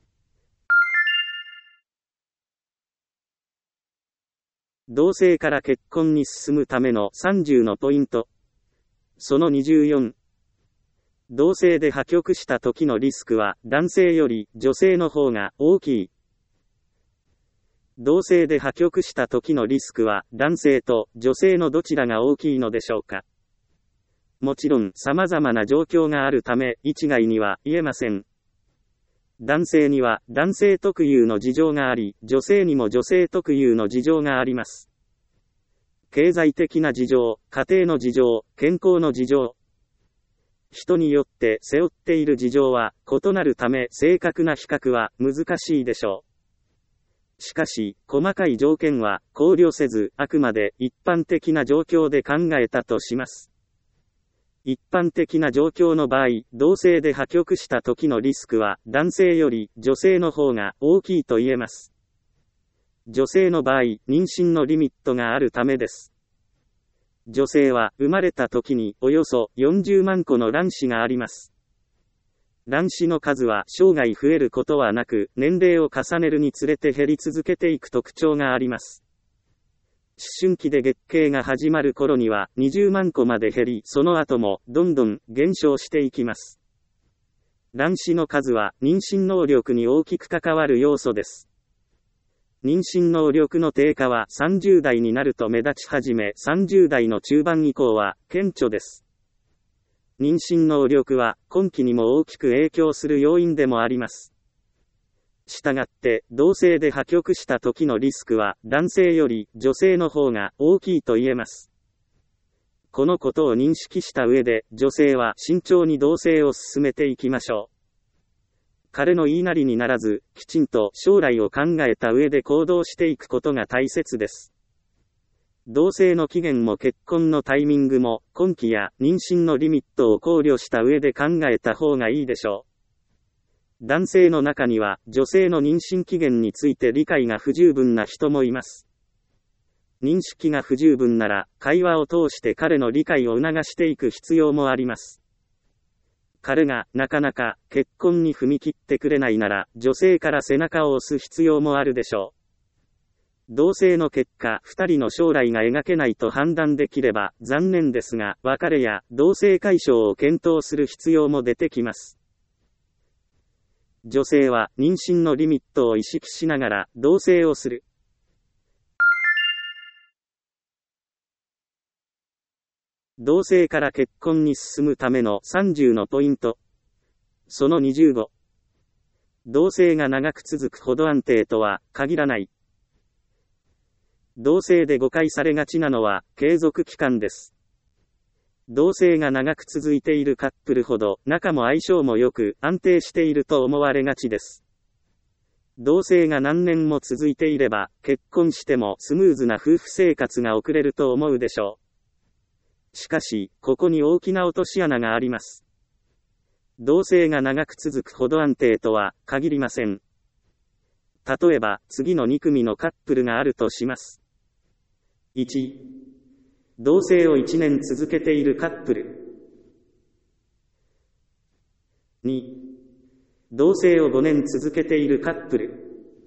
同棲から結婚に進むための30のポイント。その24。同棲で破局した時のリスクは男性より女性の方が大きい。同棲で破局した時のリスクは男性と女性のどちらが大きいのでしょうか。もちろん様々な状況があるため一概には言えません。男性には男性特有の事情があり、女性にも女性特有の事情があります。経済的な事情、家庭の事情、健康の事情。人によって背負っている事情は異なるため正確な比較は難しいでしょう。しかし、細かい条件は考慮せず、あくまで一般的な状況で考えたとします。一般的な状況の場合、同性で破局した時のリスクは男性より女性の方が大きいと言えます。女性の場合、妊娠のリミットがあるためです。女性は生まれた時におよそ40万個の卵子があります。卵子の数は生涯増えることはなく、年齢を重ねるにつれて減り続けていく特徴があります。 春期で月経が始まる頃には20万個まで減り、その後もどんどん減少していきます。卵子の数は妊娠能力に大きく関わる要素です。妊娠能力の低下は30代になると目立ち始め、30代の中盤以降は顕著です。妊娠能力は今期にも大きく影響する要因でもあります。したがって、同性で破局した時のリスクは男性より女性の方が大きいと言えます。このことを認識した上で、女性は慎重に同性を進めていきましょう。彼の言いなりにならず、きちんと将来を考えた上で行動していくことが大切です。同性の期限も結婚のタイミングも、婚期や妊娠のリミットを考慮した上で考えた方がいいでしょう。男性の中には、女性の妊娠期限について理解が不十分な人もいます。認識が不十分なら、会話を通して彼の理解を促していく必要もあります。彼がなかなか結婚に踏み切ってくれないなら、女性から背中を押す必要もあるでしょう。同性の結果、二人の将来が描けないと判断できれば残念ですが、別れや同性解消を検討する必要も出てきます。女性は妊娠のリミットを意識しながら同性をする。同性から結婚に進むための30のポイント。その25。同性が長く続くほど安定とは限らない。同性で誤解されがちなのは継続期間です。同性が長く続いているカップルほど仲も相性も良く安定していると思われがちです。同性が何年も続いていれば結婚してもスムーズな夫婦生活が送れると思うでしょう。しかし、ここに大きな落とし穴があります。同性が長く続くほど安定とは限りません。例えば、次の2組のカップルがあるとします。1、同性を1年続けているカップル。2、同性を5年続けているカップル。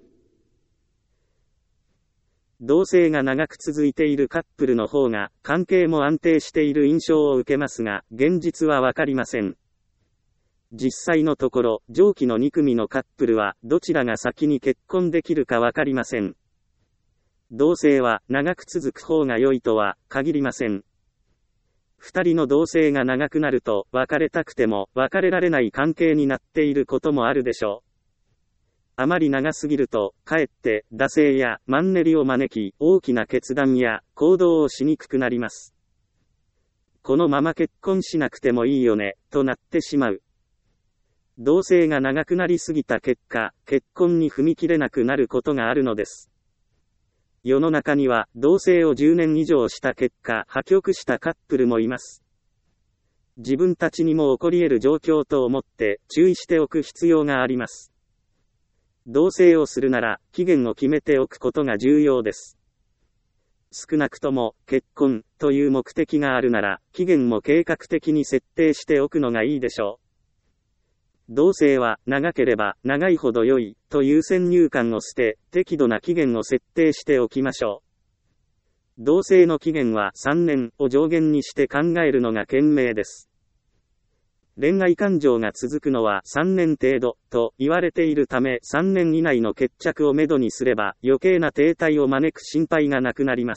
同性が長く続いているカップルの方が関係も安定している印象を受けますが、現実はわかりません。実際のところ、上記の2組のカップルはどちらが先に結婚できるかわかりません。同性は長く続く方が良いとは限りません。2人の同性が長くなると別れたくても別れられない関係になっていることもあるでしょう。あまり長すぎると、かえって惰性やマンネリを招き、大きな決断や行動をしにくくなります。このまま結婚しなくてもいいよね、となってしまう。同性が長くなりすぎた結果、結婚に踏み切れなくなることがあるのです。世の中には、同性を10年以上した結果、破局したカップルもいます。自分たちにも起こり得る状況と思って注意しておく必要があります。同棲をするなら、期限を決めておくことが重要です。少なくとも、結婚、という目的があるなら、期限も計画的に設定しておくのがいいでしょう。同棲は、長ければ、長いほど良い、という先入観を捨て、適度な期限を設定しておきましょう。同棲の期限は3年を上限にして考えるのが賢明です。恋愛感情が続くのは3年程度と言われているため3年以内の決着をめどにすれば余計な停滞を招く心配がなくなります。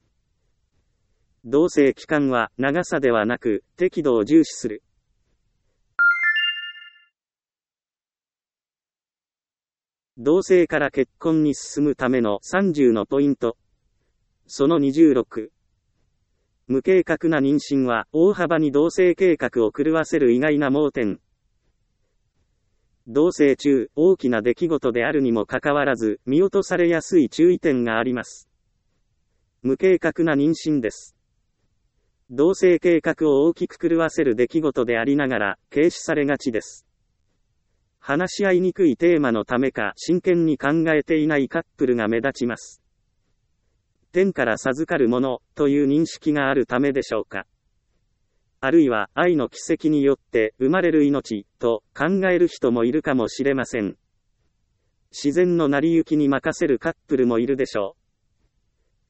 同棲期間は長さではなく適度を重視する。同棲から結婚に進むための30のポイント。その26。無計画な妊娠は大幅に同棲計画を狂わせる意外な盲点。同棲中、大きな出来事であるにもかかわらず、見落とされやすい注意点があります。無計画な妊娠です。同棲計画を大きく狂わせる出来事でありながら、軽視されがちです。話し合いにくいテーマのためか、真剣に考えていないカップルが目立ちます。天から授かるものという認識があるためでしょうか。あるいは愛の奇跡によって生まれる命と考える人もいるかもしれません。自然の成り行きに任せるカップルもいるでしょう。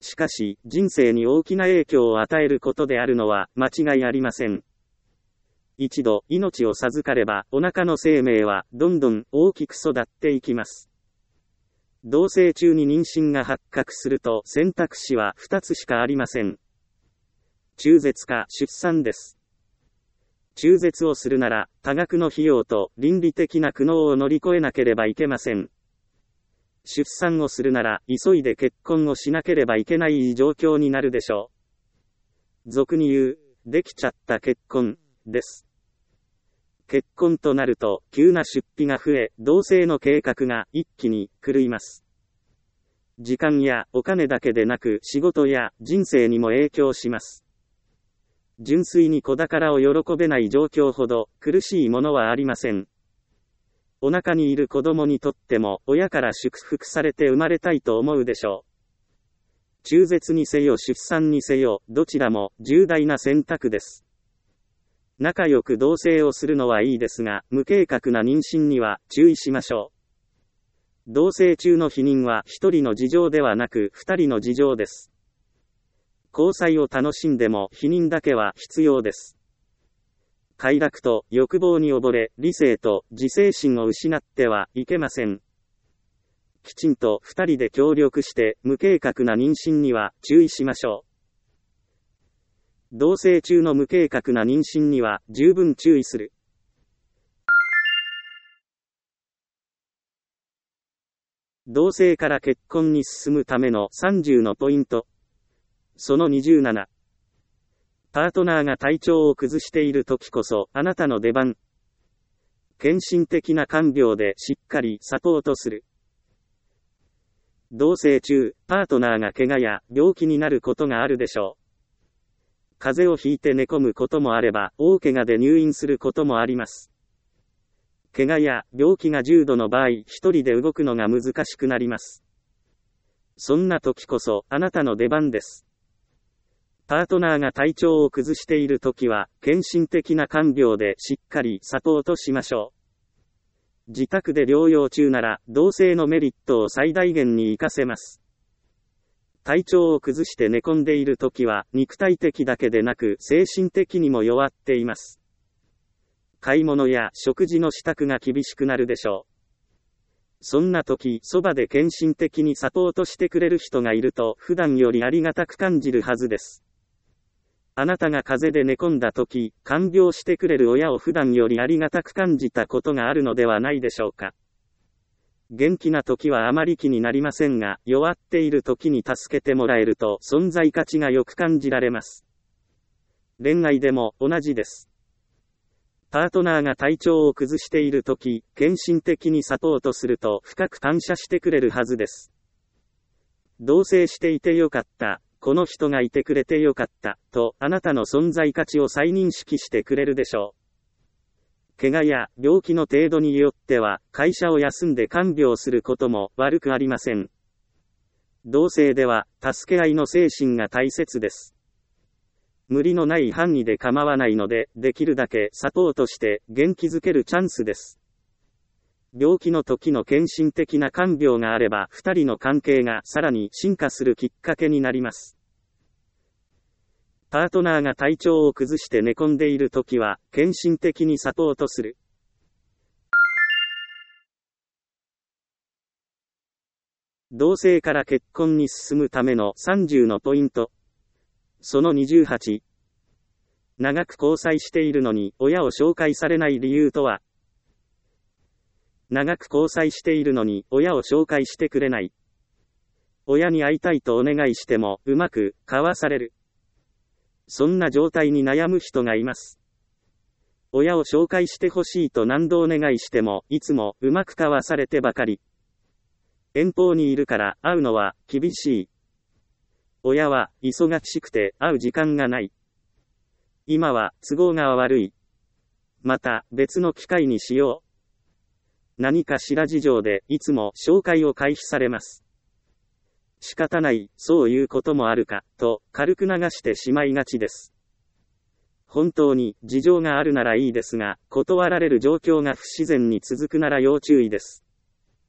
しかし、人生に大きな影響を与えることであるのは間違いありません。一度、命を授かれば、お腹の生命は、どんどん大きく育っていきます。同棲中に妊娠が発覚すると、選択肢は2つしかありません。中絶か出産です。中絶をするなら、多額の費用と倫理的な苦悩を乗り越えなければいけません。出産をするなら、急いで結婚をしなければいけない状況になるでしょう。俗に言う、できちゃった結婚、です。結婚となると、急な出費が増え、同棲の計画が一気に狂います。時間やお金だけでなく、仕事や人生にも影響します。純粋に子宝を喜べない状況ほど苦しいものはありません。お腹にいる子供にとっても親から祝福されて生まれたいと思うでしょう。中絶にせよ出産にせよ、どちらも重大な選択です。仲良く同棲をするのはいいですが、無計画な妊娠には注意しましょう。同棲中の避妊は一人の事情ではなく二人の事情です。交際を楽しんでも避妊だけは必要です。快楽と欲望に溺れ、理性と自制心を失ってはいけません。きちんと二人で協力して無計画な妊娠には注意しましょう。同棲中の無計画な妊娠には十分注意する。同棲から結婚に進むための30のポイント。その27。パートナーが体調を崩している時こそあなたの出番。献身的な看病でしっかりサポートする。同棲中、パートナーが怪我や病気になることがあるでしょう。風邪をひいて寝込むこともあれば、大怪我で入院することもあります。怪我や病気が重度の場合、一人で動くのが難しくなります。そんな時こそあなたの出番です。パートナーが体調を崩しているときは、献身的な看病でしっかりサポートしましょう。自宅で療養中なら、同棲のメリットを最大限に活かせます。体調を崩して寝込んでいるときは、肉体的だけでなく精神的にも弱っています。買い物や食事の支度が厳しくなるでしょう。そんな時、そばで献身的にサポートしてくれる人がいると、普段よりありがたく感じるはずです。あなたが風邪で寝込んだ時、看病してくれる親を普段よりありがたく感じたことがあるのではないでしょうか。元気な時はあまり気になりませんが、弱っている時に助けてもらえると存在価値がよく感じられます。恋愛でも同じです。パートナーが体調を崩している時、献身的にサポートすると深く感謝してくれるはずです。同棲していてよかった。この人がいてくれてよかった、とあなたの存在価値を再認識してくれるでしょう。怪我や病気の程度によっては、会社を休んで看病することも悪くありません。同棲では、助け合いの精神が大切です。無理のない範囲で構わないので、できるだけサポートして元気づけるチャンスです。病気の時の献身的な看病があれば、二人の関係がさらに進化するきっかけになります。パートナーが体調を崩して寝込んでいる時は、献身的にサポートする。同棲から結婚に進むための30のポイント。その28。長く交際しているのに、親を紹介されない理由とは。長く交際しているのに、親を紹介してくれない。親に会いたいとお願いしても、うまく、かわされる。そんな状態に悩む人がいます。親を紹介してほしいと何度お願いしても、いつも、うまくかわされてばかり。遠方にいるから、会うのは、厳しい。親は、忙しくて、会う時間がない。今は、都合が悪い。また、別の機会にしよう。何かしら事情で、いつも紹介を回避されます。仕方ない、そういうこともあるか、と、軽く流してしまいがちです。本当に、事情があるならいいですが、断られる状況が不自然に続くなら要注意です。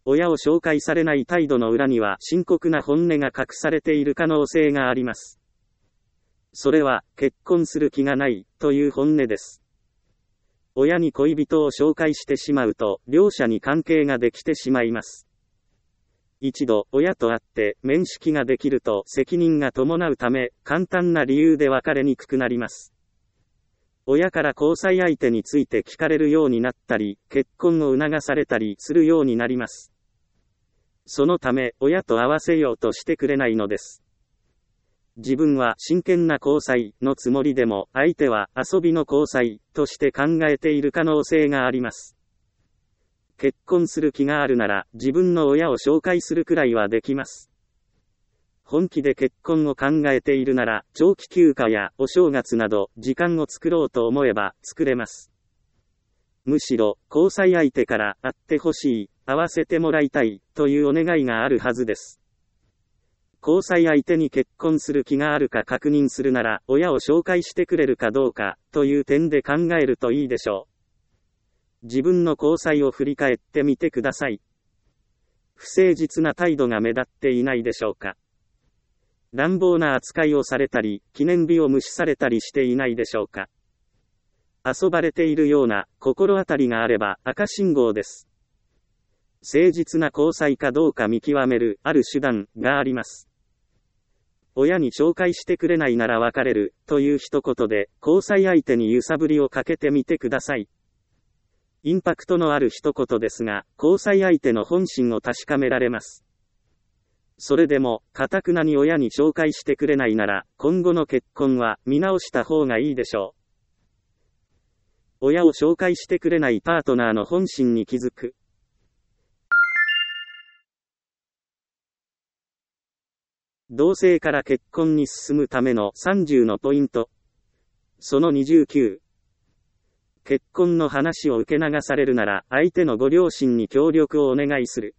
親を紹介されない態度の裏には深刻な本音が隠されている可能性があります。それは、結婚する気がない、という本音です。親に恋人を紹介してしまうと、両者に関係ができてしまいます。一度、親と会って、面識ができると責任が伴うため、簡単な理由で別れにくくなります。親から交際相手について聞かれるようになったり、結婚を促されたりするようになります。そのため、親と会わせようとしてくれないのです。自分は真剣な交際のつもりでも、相手は遊びの交際として考えている可能性があります。結婚する気があるなら、自分の親を紹介するくらいはできます。本気で結婚を考えているなら、長期休暇やお正月など、時間を作ろうと思えば作れます。むしろ、交際相手から会ってほしい、会わせてもらいたい、というお願いがあるはずです。交際相手に結婚する気があるか確認するなら、親を紹介してくれるかどうか、という点で考えるといいでしょう。自分の交際を振り返ってみてください。不誠実な態度が目立っていないでしょうか。乱暴な扱いをされたり、記念日を無視されたりしていないでしょうか。遊ばれているような心当たりがあれば赤信号です。誠実な交際かどうか見極めるある手段があります。親に紹介してくれないなら別れる、という一言で、交際相手に揺さぶりをかけてみてください。インパクトのある一言ですが、交際相手の本心を確かめられます。それでも、頑くなに親に紹介してくれないなら、今後の結婚は見直した方がいいでしょう。親を紹介してくれないパートナーの本心に気づく。同性から結婚に進むための30のポイント。その29。結婚の話を受け流されるなら、相手のご両親に協力をお願いする。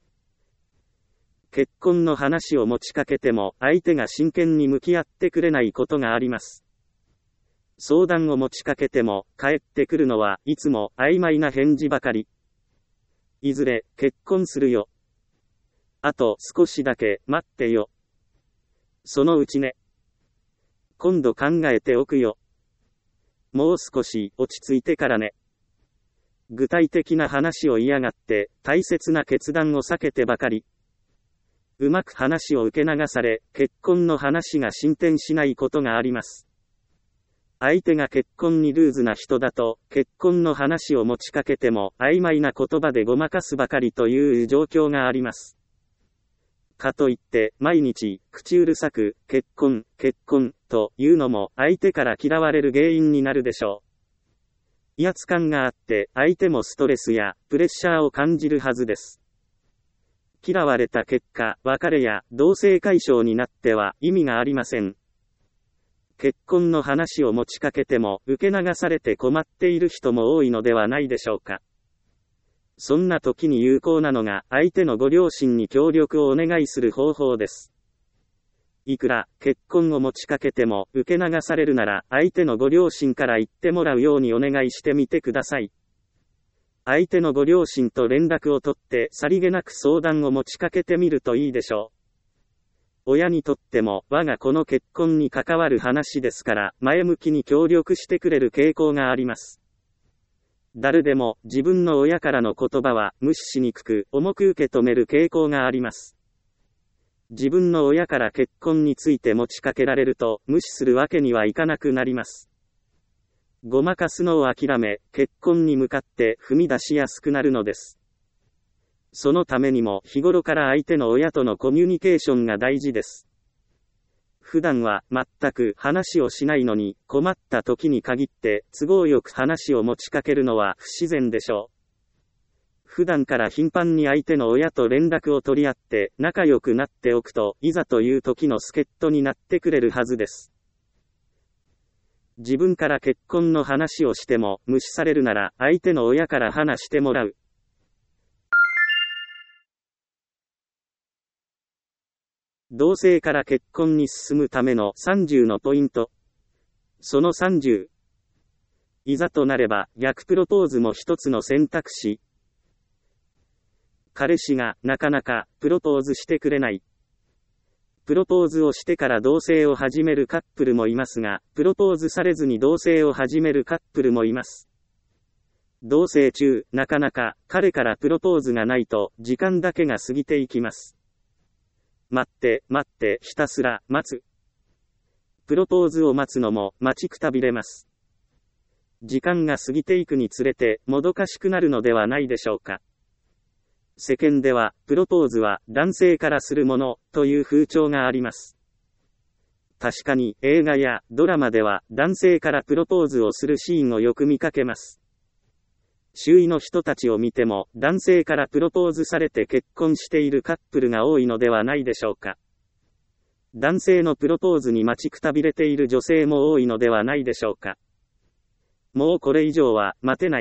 結婚の話を持ちかけても、相手が真剣に向き合ってくれないことがあります。相談を持ちかけても、返ってくるのはいつも曖昧な返事ばかり。いずれ、結婚するよ。あと少しだけ待ってよ。そのうちね。今度考えておくよ。もう少し落ち着いてからね。具体的な話を嫌がって、大切な決断を避けてばかり。うまく話を受け流され、結婚の話が進展しないことがあります。相手が結婚にルーズな人だと、結婚の話を持ちかけても、曖昧な言葉でごまかすばかりという状況があります。かといって、毎日、口うるさく、結婚、結婚、というのも、相手から嫌われる原因になるでしょう。威圧感があって、相手もストレスや、プレッシャーを感じるはずです。嫌われた結果、別れや、同性解消になっては、意味がありません。結婚の話を持ちかけても、受け流されて困っている人も多いのではないでしょうか。そんな時に有効なのが、相手のご両親に協力をお願いする方法です。いくら、結婚を持ちかけても、受け流されるなら、相手のご両親から言ってもらうようにお願いしてみてください。相手のご両親と連絡を取って、さりげなく相談を持ちかけてみるといいでしょう。親にとっても、我が子の結婚に関わる話ですから、前向きに協力してくれる傾向があります。誰でも、自分の親からの言葉は、無視しにくく、重く受け止める傾向があります。自分の親から結婚について持ちかけられると、無視するわけにはいかなくなります。ごまかすのを諦め、結婚に向かって踏み出しやすくなるのです。そのためにも、日頃から相手の親とのコミュニケーションが大事です。普段は全く話をしないのに、困った時に限って都合よく話を持ちかけるのは不自然でしょう。普段から頻繁に相手の親と連絡を取り合って仲良くなっておくと、いざという時の助っ人になってくれるはずです。自分から結婚の話をしても無視されるなら、相手の親から話してもらう。同性から結婚に進むための30のポイント。その30。いざとなれば、逆プロポーズも一つの選択肢。 彼氏がなかなかプロポーズしてくれない。プロポーズをしてから同棲を始めるカップルもいますが、プロポーズされずに同棲を始めるカップルもいます。同棲中、なかなか彼からプロポーズがないと、時間だけが過ぎていきます。待って、ひたすら待つ。プロポーズを待つのも待ちくたびれます。時間が過ぎていくにつれて、もどかしくなるのではないでしょうか。世間では、プロポーズは男性からするもの、という風潮があります。確かに、映画やドラマでは、男性からプロポーズをするシーンをよく見かけます。周囲の人たちを見ても、男性からプロポーズされて結婚しているカップルが多いのではないでしょうか。男性のプロポーズに待ちくたびれている女性も多いのではないでしょうか。もうこれ以上は待てない。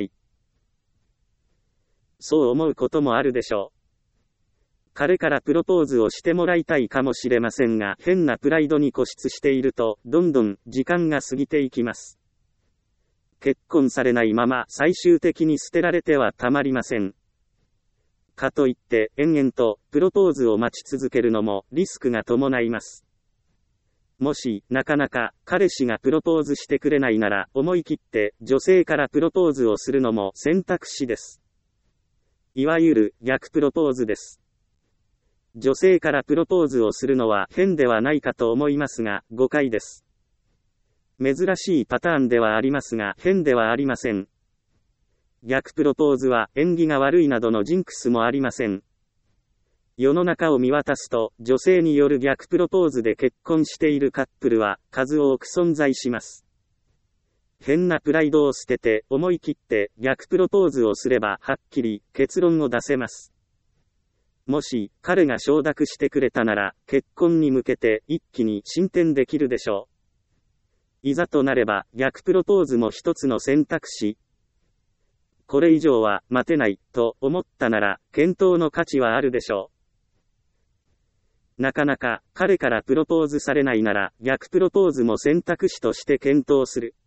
そう思うこともあるでしょう。彼からプロポーズをしてもらいたいかもしれませんが、変なプライドに固執していると、どんどん時間が過ぎていきます。結婚されないまま最終的に捨てられてはたまりません。かといって延々とプロポーズを待ち続けるのもリスクが伴います。もしなかなか彼氏がプロポーズしてくれないなら思い切って女性からプロポーズをするのも選択肢です。いわゆる逆プロポーズです。女性からプロポーズをするのは変ではないかと思いますが誤解です。珍しいパターンではありますが変ではありません。逆プロポーズは縁起が悪いなどのジンクスもありません。世の中を見渡すと女性による逆プロポーズで結婚しているカップルは数多く存在します。変なプライドを捨てて思い切って逆プロポーズをすればはっきり結論を出せます。もし彼が承諾してくれたなら結婚に向けて一気に進展できるでしょう。いざとなれば逆プロポーズも一つの選択肢。これ以上は待てないと思ったなら検討の価値はあるでしょう。なかなか彼からプロポーズされないなら逆プロポーズも選択肢として検討する。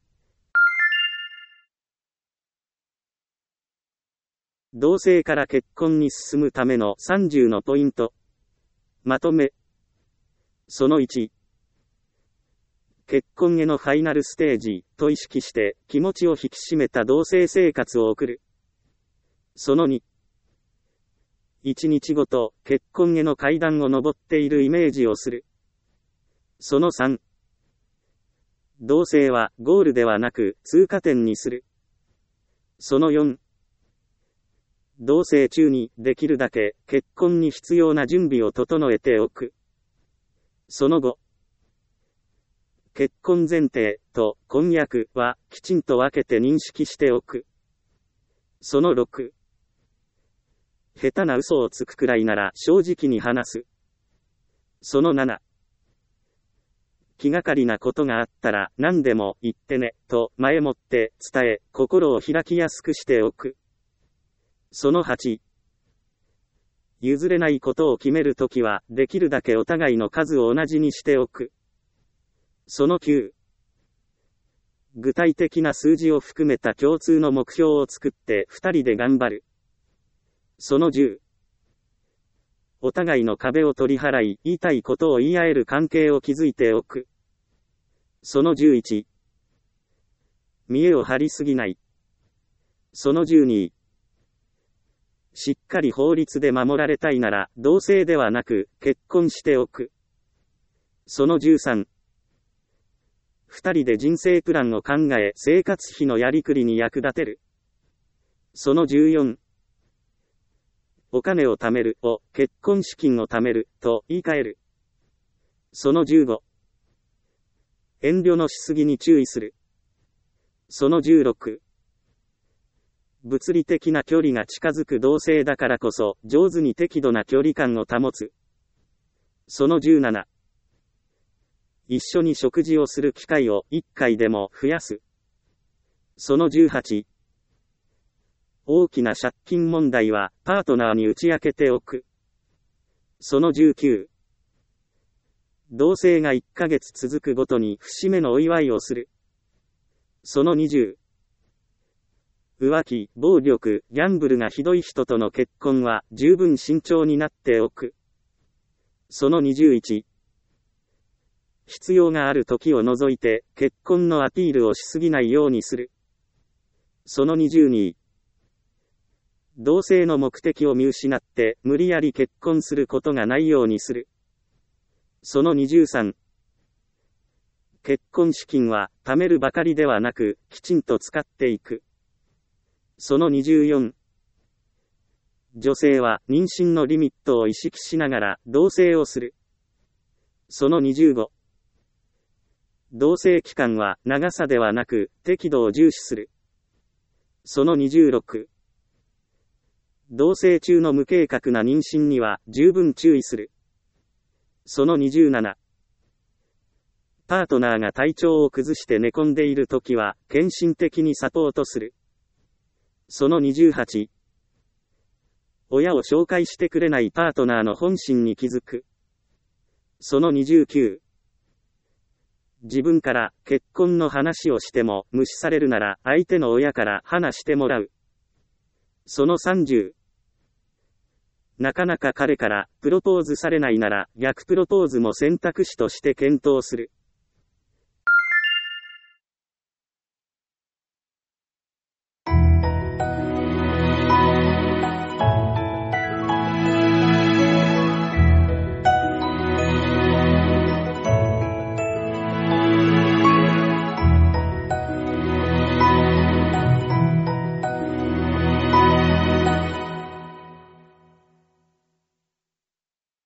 同棲から結婚に進むための30のポイント。まとめ。その1。結婚へのファイナルステージと意識して気持ちを引き締めた同棲生活を送る。その2。1日ごと結婚への階段を上っているイメージをする。その3。同棲はゴールではなく通過点にする。その4。同棲中にできるだけ結婚に必要な準備を整えておく。その5。結婚前提と婚約はきちんと分けて認識しておく。その6。下手な嘘をつくくらいなら正直に話す。その7。気がかりなことがあったら何でも言ってねと前もって伝え心を開きやすくしておく。その8。譲れないことを決めるときはできるだけお互いの数を同じにしておく。その9。具体的な数字を含めた共通の目標を作って2人で頑張る。その10。お互いの壁を取り払い、言いたいことを言い合える関係を築いておく。その11。見栄を張りすぎない。その12。しっかり法律で守られたいなら、同棲ではなく、結婚しておく。その13。二人で人生プランを考え、生活費のやりくりに役立てる。その14。お金を貯めるを、結婚資金を貯めると言い換える。その15。遠慮のしすぎに注意する。その16。物理的な距離が近づく同棲だからこそ、上手に適度な距離感を保つ。その17。一緒に食事をする機会を1回でも増やす。その18。大きな借金問題はパートナーに打ち明けておく。その19。同棲が1ヶ月続くごとに節目のお祝いをする。その20。 浮気、暴力、ギャンブルがひどい人との結婚は十分慎重になっておく。その21。必要がある時を除いて結婚のアピールをしすぎないようにする。その22。同性の目的を見失って無理やり結婚することがないようにする。その23。結婚資金は貯めるばかりではなくきちんと使っていく。その24。女性は妊娠のリミットを意識しながら同棲をする。その25。同棲期間は長さではなく適度を重視する。その26。同棲中の無計画な妊娠には十分注意する。その27。パートナーが体調を崩して寝込んでいるときは献身的にサポートする。その28。親を紹介してくれないパートナーの本心に気づく。その29。自分から結婚の話をしても無視されるなら相手の親から話してもらう。その30。なかなか彼からプロポーズされないなら逆プロポーズも選択肢として検討する。